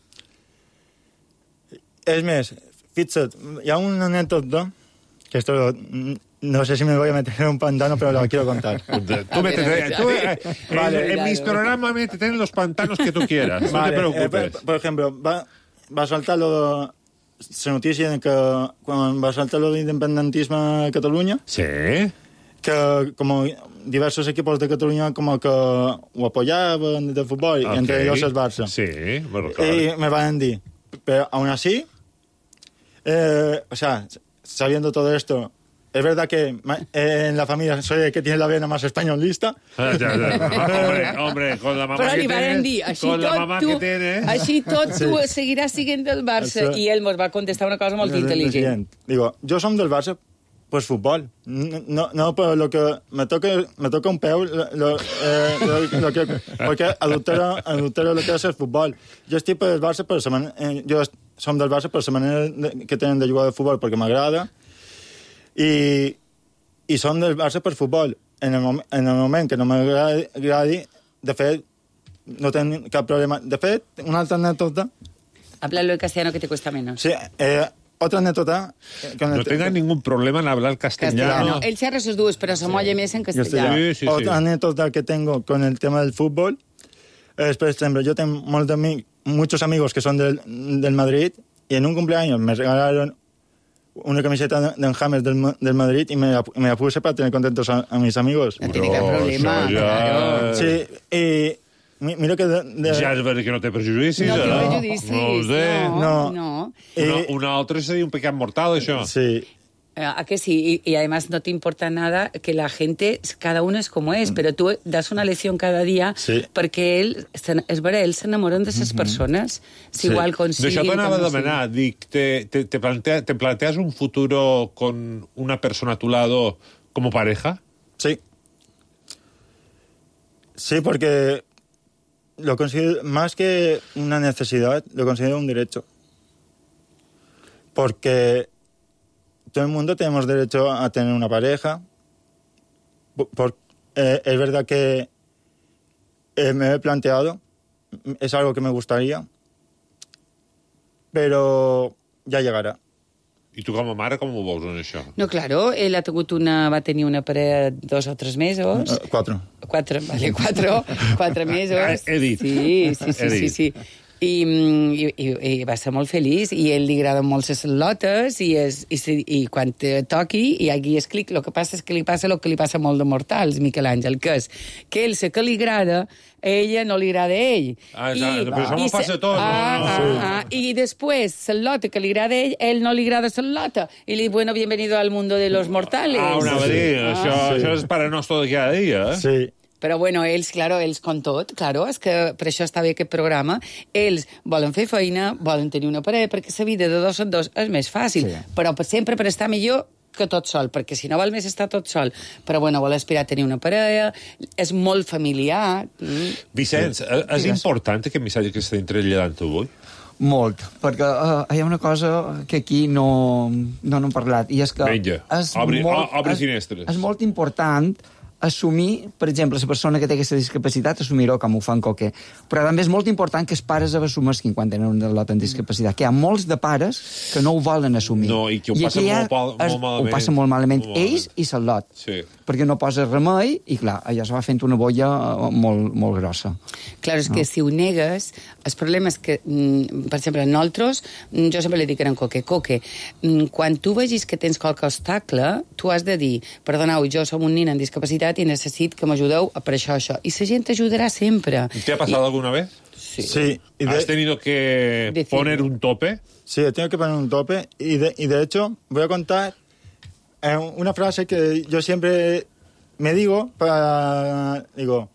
És més, fixa't, hi ha una anècdota que esto no sé si me voy a meter en un pantano, pero la quiero contar. Tú métete, tú, eh, Vale, en, en mis programas métete en los pantanos que tú quieras, no te Vale, preocupes. eh, por, por ejemplo, va, va a saltar lo de, la notícia de que quan va saltar lo de independentisme a Catalunya, Sí, que como diversos equipos de Cataluña como que ho apoyaban de fútbol, y ok. entre ellos el Barça. Sí, me recordo. Y me van a decir, pero aún así, eh, o sea, sabiendo todo esto, es verdad que ma- eh, en la familia soy el que tiene la vena más españolista. Ah, ya, ya. Hombre, hombre, con la mamá Però que li varen tienes, dir, així con la tot mamá tu, que tienes... així tot tu seguiràs siguent del Barça. Això- I ell mos va contestar una cosa molt Lo intel·ligent. siguiente. Digo, yo soy del Barça, pues fútbol. No, no, no por lo que me toque, me toca un peu, lo, lo, eh, lo, lo que, porque adultero, adultero lo que es el fútbol. Yo estoy por el Barça, pero se man, eh, yo soy del Barça, pero se manera de, que tienen de jugar al fútbol porque me agrada. Y, i som del Barça per futbol. En el, mom en el moment que no m'agradi, de fet, no tenc cap problema. De fet, una altra anècdota... Háblalo en castellano que te cuesta menos. Sí, eh, otra anécdota... eh, con el No te- tenga ningún problema en hablar castellano. Castellano. Ell xerra sus dues, però se molla més en Yo estoy castellà. ya. Sí, sí, sí. Otra anécdota que tengo con el tema del fútbol Es, por ejemplo, yo tengo molts ami- muchos amigos que son del, del Madrid y en un cumpleaños me regalaron una camiseta de James del, Ma- del Madrid y me la, me la puse para tener contentos a, a mis amigos. No tiene cap Però problema, això ja- claro. Sí, y mi- mira que... De, de, Ja és veritat que no té prejudicis, No té eh? prejudicis, No ho sé. no, No. no. Una, Eh, una altra seria un pecat mortal, això. Sí, Eh, ¿A que sí? Y, y además no te importa nada que la gente, cada uno es como es, pero tú das una lección cada día Sí. perquè ell, se- és vera, ells s'enamoren de les persones. Si Sí. igual consiguen... D'això t'anava a com no demanar. Dic, te, te, te, plantea, ¿te planteas un futuro con una persona a tu lado como pareja? sí. Sí, porque lo considero, más que una necesidad, lo considero un derecho. Porque todo el mundo tenemos derecho a tener una pareja. Por, por- eh, es verdad que eh, me he planteado, es algo que me gustaría, pero ya llegará. I tu com a mare com ho veus en això? No, claro, ell ha tingut una, va tenir una parella dos o tres mesos. Eh, cuatro. Quatre, vale, cuatro, quatre mesos. He dit. Sí, sí, sí, He sí, dit. sí. I, i, i, i va ser molt feliç i a ell li agraden molt les lotes i, és, i, si- i quan te toqui i aquí és clic, el que passa és que li passa el que li passa a molt de mortals, Miquel Àngel, que és que ell sé que li agrada, a ella no li agrada a ell. Ah, exacte, però això m'ho se- passa a tots, Ah, no? ah, ah, i després, la lota que li agrada a ell, ell no li agrada la lota. I li bueno, bienvenido al mundo de los mortales. Ah, una a dir, Ah. això, això és para nostre de cada dia, eh? Sí. Però bueno, ells, claro, ells com tot, claro, és que per això està bé aquest programa, ells volen fer feina, volen tenir una parella, perquè la vida de dos en dos és més fàcil, Sí. però per sempre per estar millor que tot sol, perquè si no val més estar tot sol. Però bueno, vol aspirar a tenir una parella, és molt familiar. Mm. Vicenç, eh, és important aquest missatge que estem traslladant avui? Molt, perquè uh, hi ha una cosa que aquí no, no n'hem parlat, i és que Vinga, és, obri- molt, o- obri és, finestres. és molt important assumir, per exemple, la persona que té aquesta discapacitat, assumir-ho com ho fa en Coque. Però també és molt important que els pares ho assumessin quan tenen una lot en discapacitat, que hi ha molts de pares que no ho volen assumir. No, i que ho aquí passen hi ha- molt pal- molt es- malament. Ho passen molt malament, Molt malament. ells i la lot. Sí. Perquè no posa remei i, clar, allò se va fent una bolla eh, molt, molt grossa. Claro, és que si ho negues, el problema és que, mm, per exemple, nosaltres, mm, jo sempre li dic en Coque, Coque, mm, quan tu vegis que tens qualque obstacle, tu has de dir, perdoneu, jo som un nen amb discapacitat i necessit que m'ajudeu per això, això. I la gent t'ajudarà sempre. ¿Te ha pasado alguna vez? Sí. y de- ¿Has tenido que Decir- poner un tope? Sí, he tenido que poner un tope y de, y de hecho voy a contar eh, una frase que yo siempre me digo para, digo,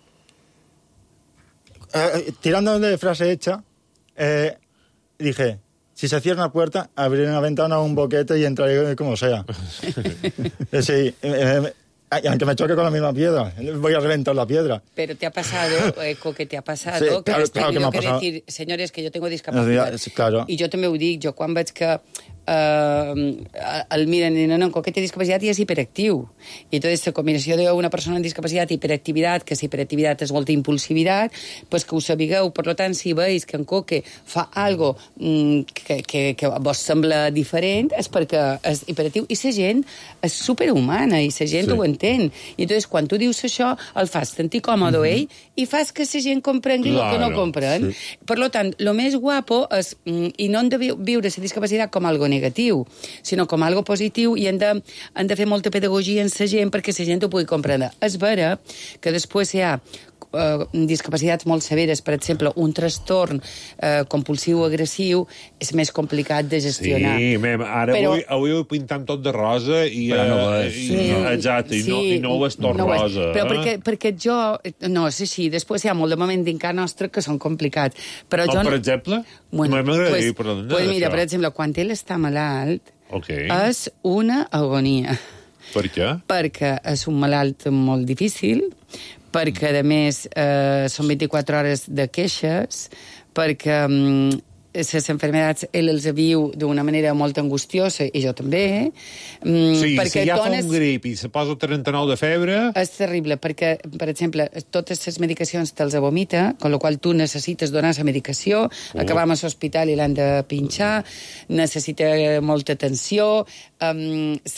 eh, tirando de frase hecha, eh, dije, si se cierra una puerta, abriré una ventana o un boquete y entraré como sea. Eh, sí, eh, eh, y aunque me choque con la misma piedra, voy a reventar la piedra. Pero te ha pasado, Eco, que te ha pasado, Sí, que claro, has claro que tenido m'ha que, passat. decir, señores, que yo tengo discapacitat. Sí, claro. I jo també ho dic, jo quan veig que eh, el miren i no, no, Coque té discapacitat i és hiperactiu. I entonces la combinació d'una persona amb discapacitat i hiperactivitat, que si hiperactivitat és molta impulsivitat, pues que ho sabigueu. Per tant, si veus que en Coque fa algo mm, que, que, que vos sembla diferent, és perquè és hiperactiu. I la gent és superhumana i la gent Sí. ho entén. I entonces, quan tu dius això, el fas sentir còmode mm -hmm. ell i fas que la gent comprengui el que no Claro, comprèn. Sí. Per tant, el més guapo és, mm, i no hem de vi- viure la discapacitat com algo negatiu, sinó com algo positiu, i hem de, hem de fer molta pedagogia en la gent perquè la gent ho pugui comprendre. És vera que després hi ha eh, discapacitats molt severes, per exemple, un trastorn eh, compulsiu-agressiu és més complicat de gestionar. Sí, mem, ara Però- avui, avui ho pintant tot de rosa i, Però no ho eh, és. i, Sí. exacte, i, no, i no ho és tot no ho és. rosa. Però eh? perquè, perquè jo... No, és així. Després hi ha molt de moments dins casa nostre que són complicats. Però Com, jo no... per exemple? Bueno, M'agradaria pues, parlar pues mira, d'això. per exemple, quan ell està malalt, Ok. és una agonia. Per què? Perquè és un malalt molt difícil, perquè, a més, eh, són vint-i-quatre hores de queixes, perquè mm, les enfermedats ell els viu d'una manera molt angustiosa, i jo també. Mm, Sí, perquè si ja dones... fa un grip i se posa trenta-nou de febre... És terrible, perquè, per exemple, totes les medicacions te'ls vomita, amb la qual tu necessites donar la medicació, Oh. acabam a l'hospital i l'han de pinxar, necessita molta atenció, um, se,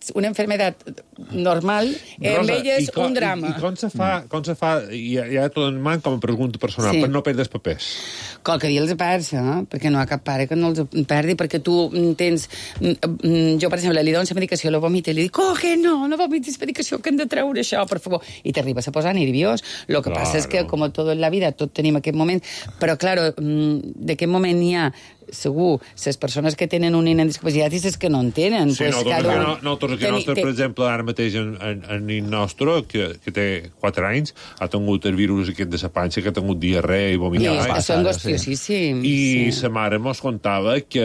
una enfermedad normal, en Rosa, ella és i com- un drama. I, i com se fa, com se fa ja, ja tot en man com a pregunta personal, Sí. per no perdre els papers? Qualque dia els perds, eh? Perquè no hi ha cap pare que no els perdi, perquè tu tens... Jo, per exemple, li dono la medicació, la vomita, i li dic, oh, que no, no vomitis medicació, que hem de treure això, per favor. I t'arribes a posar nerviós. Lo que Claro. passa és que, com tot en la vida, tot tenim aquest moment, però, claro, d'aquest moment hi ha segur, les persones que tenen un nen amb discapacitat i les que no en tenen. Sí, pues, no, cada no, un- no, nosaltres aquí teni- nostre, te- per exemple, ara mateix en, en, en nin nostre, que, que té quatre anys, ha tingut el virus aquest de la panxa, que ha tingut diarrea i I vomitar. és, és angostiosíssim. I sí. sa mare mos contava que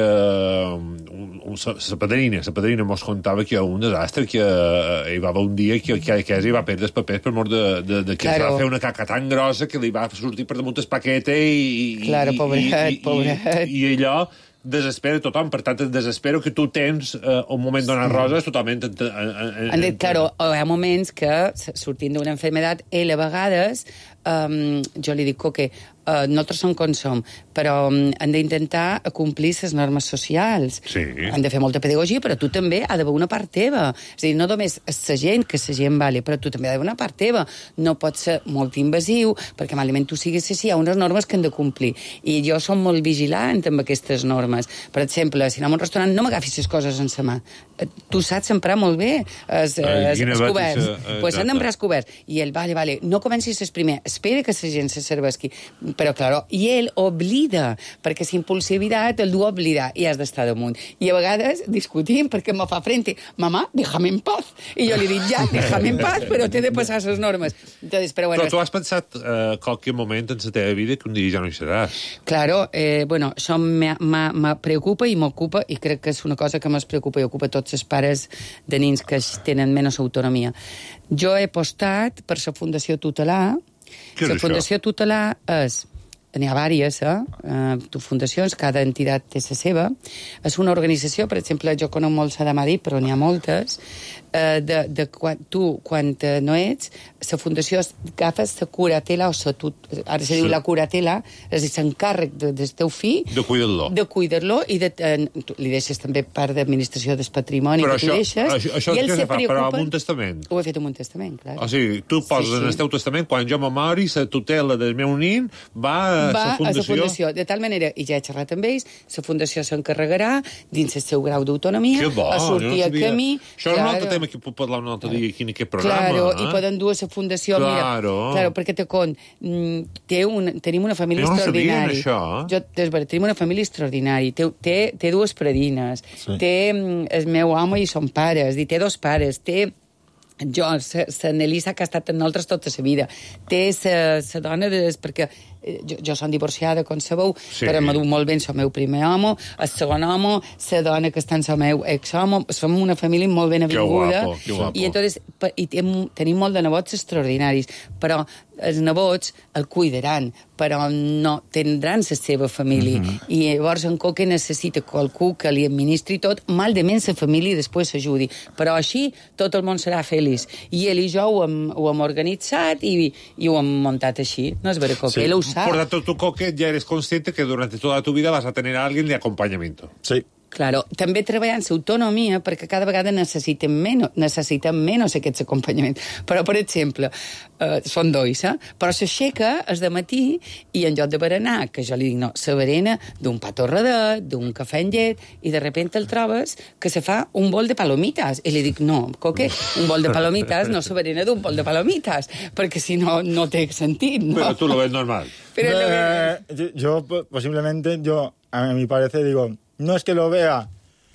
la padrina, la padrina mos contava que hi ha un desastre, que eh, hi va haver un dia que, que, que hi va perdre els papers per mort de, de, de que Claro. es va fer una caca tan grossa que li va sortir per damunt el paquete i... i Claro, i- pobret, i, i, pobret. I, i allò desespera tothom, per tant, desespero que tu tens eh, un moment donat rosa és totalment... En, en, en, Han dit, claro, hi ha moments que, sortint d'una enfermedad, ell a vegades, um, jo li dic que uh, nosaltres som com som, però um, han d'intentar complir les normes socials. Sí. Han de fer molta pedagogia, però tu també ha d'haver una part teva. És a dir, no només és la gent, que la gent vale, però tu també ha d'haver una part teva. No pot ser molt invasiu, perquè malament tu siguis així, hi ha unes normes que han de complir. I jo som molt vigilant amb aquestes normes. Per exemple, si anem a un restaurant, no m'agafis les coses en la mà. Tu saps emprar molt bé els, Eh, els, quina els batis, coberts. eh, Doncs pues s'han exacte. d'emprar els coberts. I ell, vale, vale, no comencis el primer, espera que la gent se servesqui. Però, claro, i ell oblida, perquè la impulsivitat el du a oblidar, i has d'estar damunt. I a vegades discutim perquè me fa frente, mamà, déjame en paz. I jo li dic, ja, déjame en paz, però t'he de passar les normes. Entonces, però bueno, Però tu has pensat eh, qualque moment en la teva vida que un dia ja no hi seràs. Claro, eh, bueno, això me, me, me preocupa i m'ocupa, i crec que és una cosa que m'es preocupa i ocupa tots els pares de nens que tenen menys autonomia. Jo he apostat per la Fundació Tutelar. Què és La això? Fundació Tutelar és... N'hi ha diverses, eh? Uh, fundacions, cada entitat té la seva. És una organització, per exemple, jo conec molt la de Madrid, però n'hi ha moltes, uh, de, de quan, tu, quan uh, no ets, la fundació agafes la curatela, o la tut, ara se diu la curatela, és a dir, s'encàrrec de, del teu fill, De cuidar-lo. de cuidar-lo, i de, eh, tu li deixes també part d'administració del patrimoni, Però que tu això, deixes, això, això i què ell se se fa? Però preocupa... amb un testament? Ho he fet amb un testament, clar. O sigui, tu poses Sí, sí. en el teu testament, quan jo me mori, la tutela del meu nin va a va la a la fundació. fundació. De tal manera, i ja he xerrat amb ells, la fundació s'encarregarà, dins el seu grau d'autonomia, Que bo, a jo sortir no a sabia. camí... Això és un altre tema que puc parlar un altre dia aquí en aquest programa. Claro, eh? i poden dur a la fundació... Claro. Mira, claro, perquè te cont, mm, té un, tenim una família Jo no sabia extraordinària. això, eh? Jo, des, tenim una família extraordinària. Té, té, té dues predines, Sí. té mm, el meu home i son pares, i té dos pares, té jo, la Nelissa, que ha estat amb nosaltres tota la vida, té la dona, de, perquè eh, jo, jo som divorciada, com sabeu, Sí. però m'ha dut molt bé el meu primer home, el segon home, la dona que està en el meu ex-home, som una família molt ben avinguda. Que guapo, que guapo. I entonces, pa- i tem, tenim molt de nebots extraordinaris, però els nebots el cuidaran, però no tindran la seva família. Mhm. Mm -hmm. I llavors en Coque necessita qualcú que li administri tot, mal de menys la família després s'ajudi. Però així tot el món serà feliç. I ell i jo ho hem, ho hem organitzat i, i ho hem muntat així. No és vera, Coque, Sí. ell ho sap. Por tanto, tú, Coque, ya eres consciente que durante toda tu vida vas a tener a alguien de acompañamiento. Sí. Claro, també treballant l'autonomia, perquè cada vegada necessitem menys, necessitem menys aquests acompanyaments. Però, per exemple, eh, són dois, eh? Però s'aixeca es de matí i en lloc de berenar, que jo li dic, no, se berena d'un pa torradet, d'un cafè amb llet, i de repente el trobes que se fa un bol de palomites. I li dic, no, Coque, un bol de palomites no se berena d'un bol de palomites, perquè si no, no té sentit, no? Pero tú lo ves normal. Però lo que- Eh, yo, yo, po- posiblemente, yo, a mi parecer, digo, no es que lo vea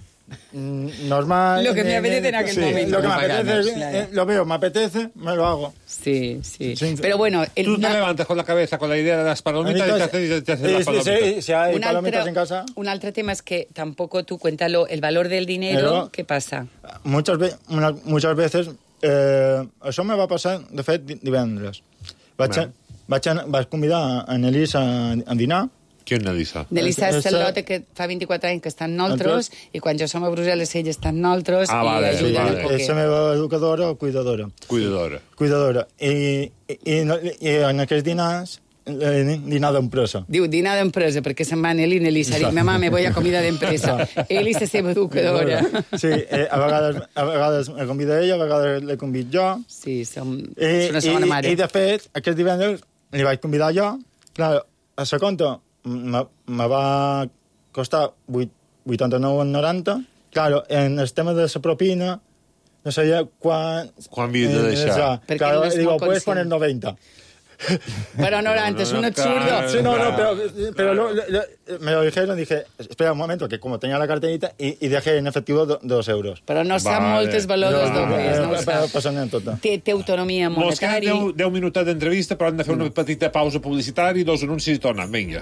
mm, normal... Lo que me ni- apetece ni- en aquel sí, momento. Lo que me Con apetece, ganas, es- claro. eh, lo veo, me apetece, me lo hago. Sí, sí. Sin- Però bueno... El, Tú te na- levantas con la cabeza con la idea de las palomitas y te haces, te haces y, las y- palomitas. si, si hay un palomitas altre, en casa, un altre tema és que tampoco tú cuéntalo, el valor del dinero, Pero- ¿qué pasa? muchas, ve una, muchas veces, eh, això me va passar, de fet, di- divendres. Vaig, Bueno. vaig, a, vaig convidar a Nelis a, a dinar. ¿Quién Nelisa? Nelissa és Esa- el lote que fa vint-i-quatre anys que està amb nosaltres, i quan jo som a Brussel·les ella està amb nosaltres, Ah, i vale, ajuda sí, a vale. Coque. És la meva educadora o cuidadora. Cuidadora. Cuidadora. I, i, i, no- i en aquests dinars eh, dinar d'empresa. Diu dinar d'empresa, perquè se'n va a Nelly, Nelly s'ha dit, mamà, me voy a comida d'empresa. Ell és la seva educadora. Sí, eh, a, vegades, a vegades me convida ella, a vegades l'he convidat jo. Sí, som... I, és una segona i, mare. I, de fet, aquest divendres li vaig convidar jo. Clar, a la compta me, me va costar vuitanta-nou coma noranta. Clar, en el tema de la propina, no sabia quan... Quan havies de deixar. Perquè Claro, no és digo, molt puedes conscient. poner noventa. Pero noranta, es un absurdo. Claro. Sí, no, no, Claro. pero, pero lo, lo, me lo dijeron, dije, espera un momento, que como tenía la carterita, y, y dejé en efectivo do, dos euros. Però no sap Vale. moltes valores No, dobles, no ho Eh, sap. Passa anècdota. Té, té autonomia Mos queden monetària. deu, deu minutets d'entrevista, però hem de fer una petita pausa publicitària, dos anuncis i tornem. Vinga.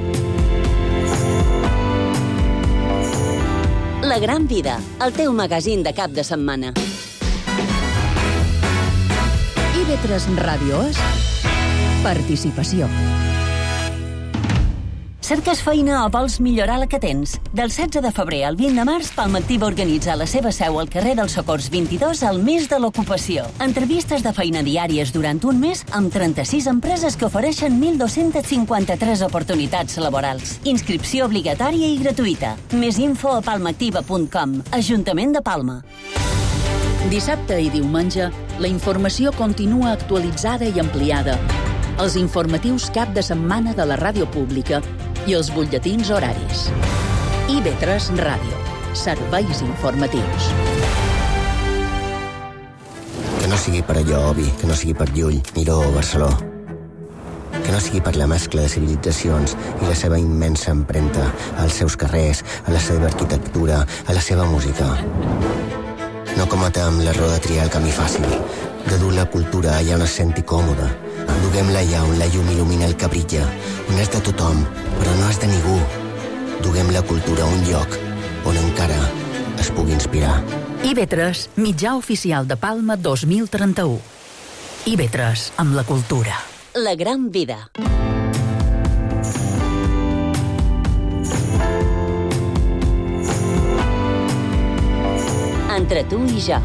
La Gran Vida, el teu magazín de cap de setmana. I V tres Ràdio és participació. Cerques feina o vols millorar la que tens? Del setze de febrer al vint de març, Palmactiva organitza la seva seu al carrer dels Socors vint-i-dos al mes de l'ocupació. Entrevistes de feina diàries durant un mes amb trenta-sis empreses que ofereixen mil dos-cents cinquanta-tres oportunitats laborals. Inscripció obligatòria i gratuïta. Més info a palmactiva punt com. Ajuntament de Palma. Dissabte i diumenge, la informació continua actualitzada i ampliada. Els informatius cap de setmana de la ràdio pública i els butlletins horaris. I V tres Ràdio. Serveis informatius. Que no sigui per allò, Obi, que no sigui per Llull, Miró o Barceló. Que no sigui per la mescla de civilitzacions i la seva immensa empremta als seus carrers, a la seva arquitectura, a la seva música. No cometem l'error de triar el camí fàcil, de dur la cultura allà on es senti còmoda. Duguem-la allà on la llum il·lumina el que brilla, on és de tothom, però no és de ningú. Duguem la cultura a un lloc on encara es pugui inspirar. I V tres, mitjà oficial de Palma dos mil trenta-u. I V tres, amb la cultura. La Gran Vida. Entre tu i jo.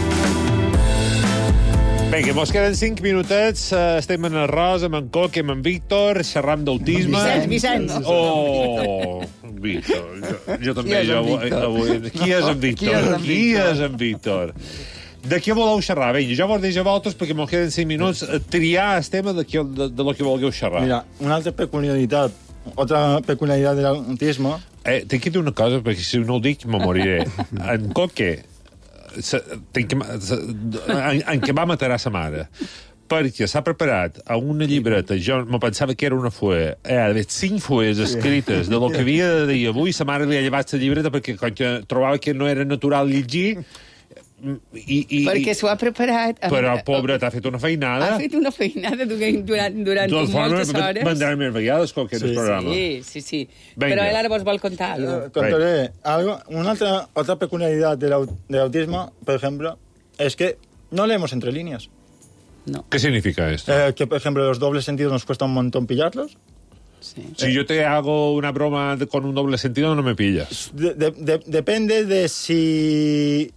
Vinga, mos queden cinc minutets. Uh, estem en el Ros, amb en Coc, amb en Víctor, xerram d'autisme. Vicenç, Vicenç. Oh, Víctor. Jo, jo també, Qui és jo en avui, Víctor? avui... Qui és en Víctor? Qui és en Víctor? De què voleu xerrar? Vinga, jo vos deixo a vosaltres perquè mos queden cinc minuts. Triar el tema de, que, de, de lo que vulgueu xerrar. Mira, una altra peculiaritat, otra peculiaridad del autismo... Eh, tinc que dir una cosa, perquè si no ho dic me moriré. En Coque, se, tinc que, se, en, en què va matar a sa mare, perquè s'ha preparat a una llibreta, jo me pensava que era una fulla, eh, ha d'haver cinc fulles escrites de lo que havia de dir avui, sa mare li ha llevat la llibreta perquè com que trobava que no era natural llegir, i, i, Perquè s'ho ha preparat... amb- però, pobre, t'ha fet una feinada. Ha fet una feinada durant, durant, durant De totes moltes formes, hores. vendrà més vegades com que sí, el programa. Sí, sí, sí. Venga. Però ell ara vos vol contar alguna Eh, contaré algo. Una otra, otra peculiaridad del, au- del autismo, por ejemplo, es que no leemos entre líneas. No. ¿Qué significa esto? Eh, que, por ejemplo, los dobles sentidos nos cuesta un montón pillarlos. Sí. Si yo te hago una broma de- con un doble sentido, no me pillas. De- de- de- depende de si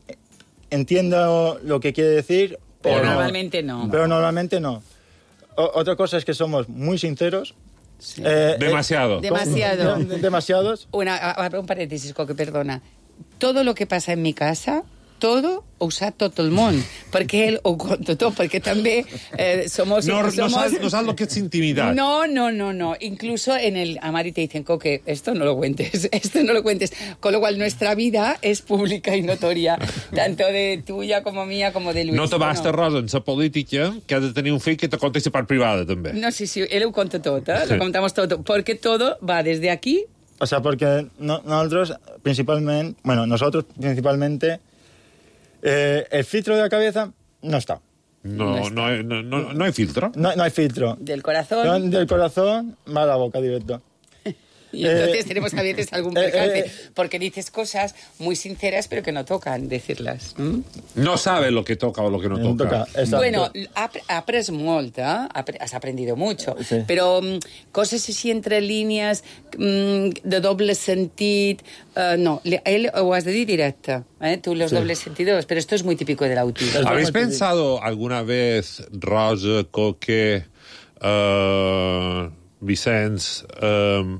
entiendo lo que quiere decir. Pero o no. normalmente no. Pero normalmente no. O- otra cosa es que somos muy sinceros. Sí. Eh, Demasiado. eh, Demasiado. de- demasiados. Una, a- a- un paréntesis, Coque, perdona. Todo lo que pasa en mi casa, todo ho sap tot el món, perquè ell ho conta tot, perquè també eh, somos... No, no, somos... sabes, no sabes lo que es intimidad. No, no, no, no. Incluso en el a Mari te dicen, Coque, esto no lo cuentes, esto no lo cuentes. Con lo cual nuestra vida es pública y notoria, tanto de tuya como mía como de Luis. No te basta, Bueno, Rosa, en la política, que has de tenir un fill que te conti la part privada, també. No, sí, sí, él lo cuenta todo, ¿eh? Sí. Lo contamos todo, porque todo va desde aquí. O sea, porque no- nosotros principalmente, bueno, nosotros principalmente, eh, el filtro de la cabeza no está. No, no, hay- no, no, no hay filtro. No, no hay filtro. Del corazón. Del corazón va a la boca directo. Y entonces Eh, tenemos a veces algún eh, percance, eh, porque dices cosas muy sinceras, pero que no tocan decirlas. ¿m? No sabes lo que toca o lo que no No toca. toca, exacto. Bueno, ha, ha apres molt, ¿eh? Apre- Has aprendido mucho. Sí. Pero mm, cosas así entre líneas, mm, de doble sentit... eh, no, le- a él ho has de dir directe, ¿eh? Tú los Sí. dobles sentidos, pero esto es muy típico del autismo. Es ¿Habéis muy pensado alguna vez, Rosa, Coque, uh, Vicenç, uh,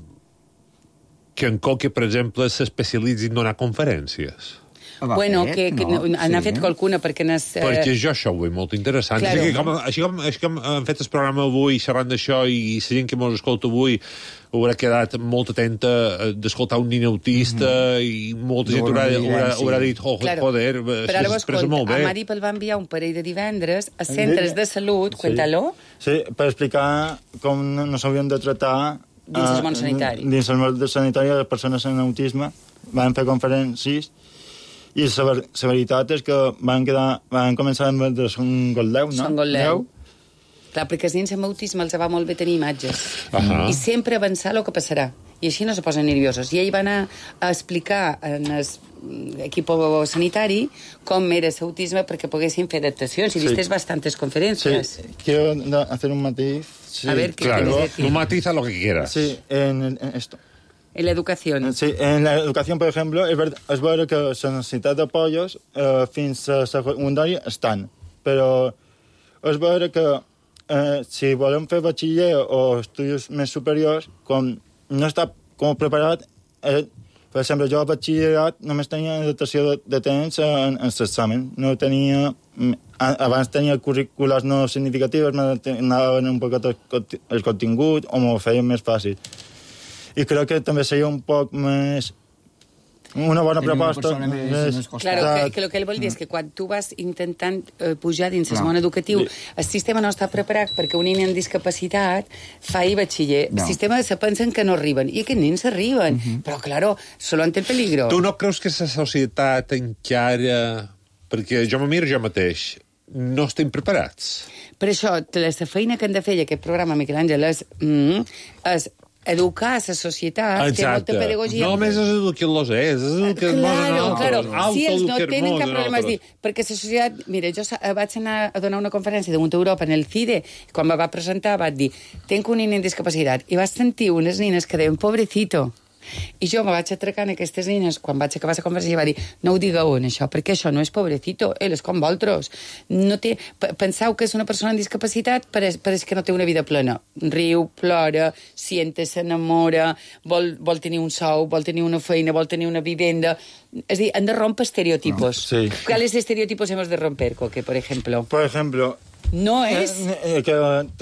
que en Coque, per exemple, s'especialitzi en donar conferències? Bueno, que, que no, n'ha fet qualcuna perquè n'has... Eh... Perquè jo això ho veig molt interessant. Claro. Així, que com, així, com, així com hem fet el programa avui xerrant d'això i la gent que mos escolta avui haurà quedat molt atenta d'escoltar un nin autista mm-hmm. i molta gent haurà, haurà, haurà dit oh, claro. Joder, però ara vos compte, a Marip el va enviar un parell de divendres a centres de salut, sí. Cuéntalo. Sí, per explicar com no s'haurien de tratar dins el món sanitari. Dins el món sanitari les persones amb autisme. Van fer conferències i la veritat és que van, quedar, van començar amb el de Son Goldeu, no? Son Goldeu. Clar, perquè els nens amb autisme els va molt bé tenir imatges. Uh -huh. I sempre avançar el que passarà. I així no se posen nerviosos. I ell va anar a explicar en l'equip sanitari com era l'autisme perquè poguessin fer adaptacions. I sí. Vistes bastantes conferències. Sí, quiero hacer un matiz. Sí. A ver, ¿qué claro, quieres decir? Tú matiza lo que quieras. Sí, en, en esto. En la educación. Sí, en la educación, por ejemplo, es, verdad, es verdad que la necesidad de apoyos eh, fins a secundària estan, però és verdad que eh, si volem fer batxiller o estudis més superiors, com no està com preparat, eh, per exemple, jo a batxillerat només tenia adaptació de, de temps en, en l'examen, no tenia... Abans tenia currícules no significatives, m'anaven un poc el contingut o m'ho feien més fàcil. I crec que també seria un poc més... Una bona proposta. Una més, més claro, que, que el que ell vol dir és que quan tu vas intentant eh, pujar dins el món educatiu, el sistema no està preparat perquè un nen amb discapacitat fa i batxiller. No. El sistema se pensen que no arriben. I aquests nens arriben. Uh -huh. Però, claro, solo ante el peligro. Tu no creus que la societat encara... Perquè jo me miro jo mateix. No estem preparats. Per això, la feina que hem de fer, i aquest programa, Miquel Àngel, és... Mm, és educar a la societat, exacte. Té molta pedagogia. No només és educar-los, eh? És educar-los claro, a claro. nosaltres. Si ells no tenen cap problema, és dir, perquè la societat... Mira, jo vaig anar a donar una conferència de Munt Europa en el CIDE, quan me va presentar vaig dir, tenc un nen amb discapacitat, i vaig sentir unes nines que deien, pobrecito. I jo me vaig atracar en aquestes nines quan vaig acabar la conversa i va dir, no ho digueu en això, perquè això no és pobrecito, ell és com vosaltres. No té... Penseu que és una persona amb discapacitat però és, però és que no té una vida plena. Riu, plora, siente, s'enamora, vol, vol tenir un sou, vol tenir una feina, vol tenir una vivenda... És a dir, han de romper estereotipos. No, sí. ¿Cuáles estereotipos hemos de romper, Coque, por ejemplo? Por ejemplo... No és... Eh, eh, que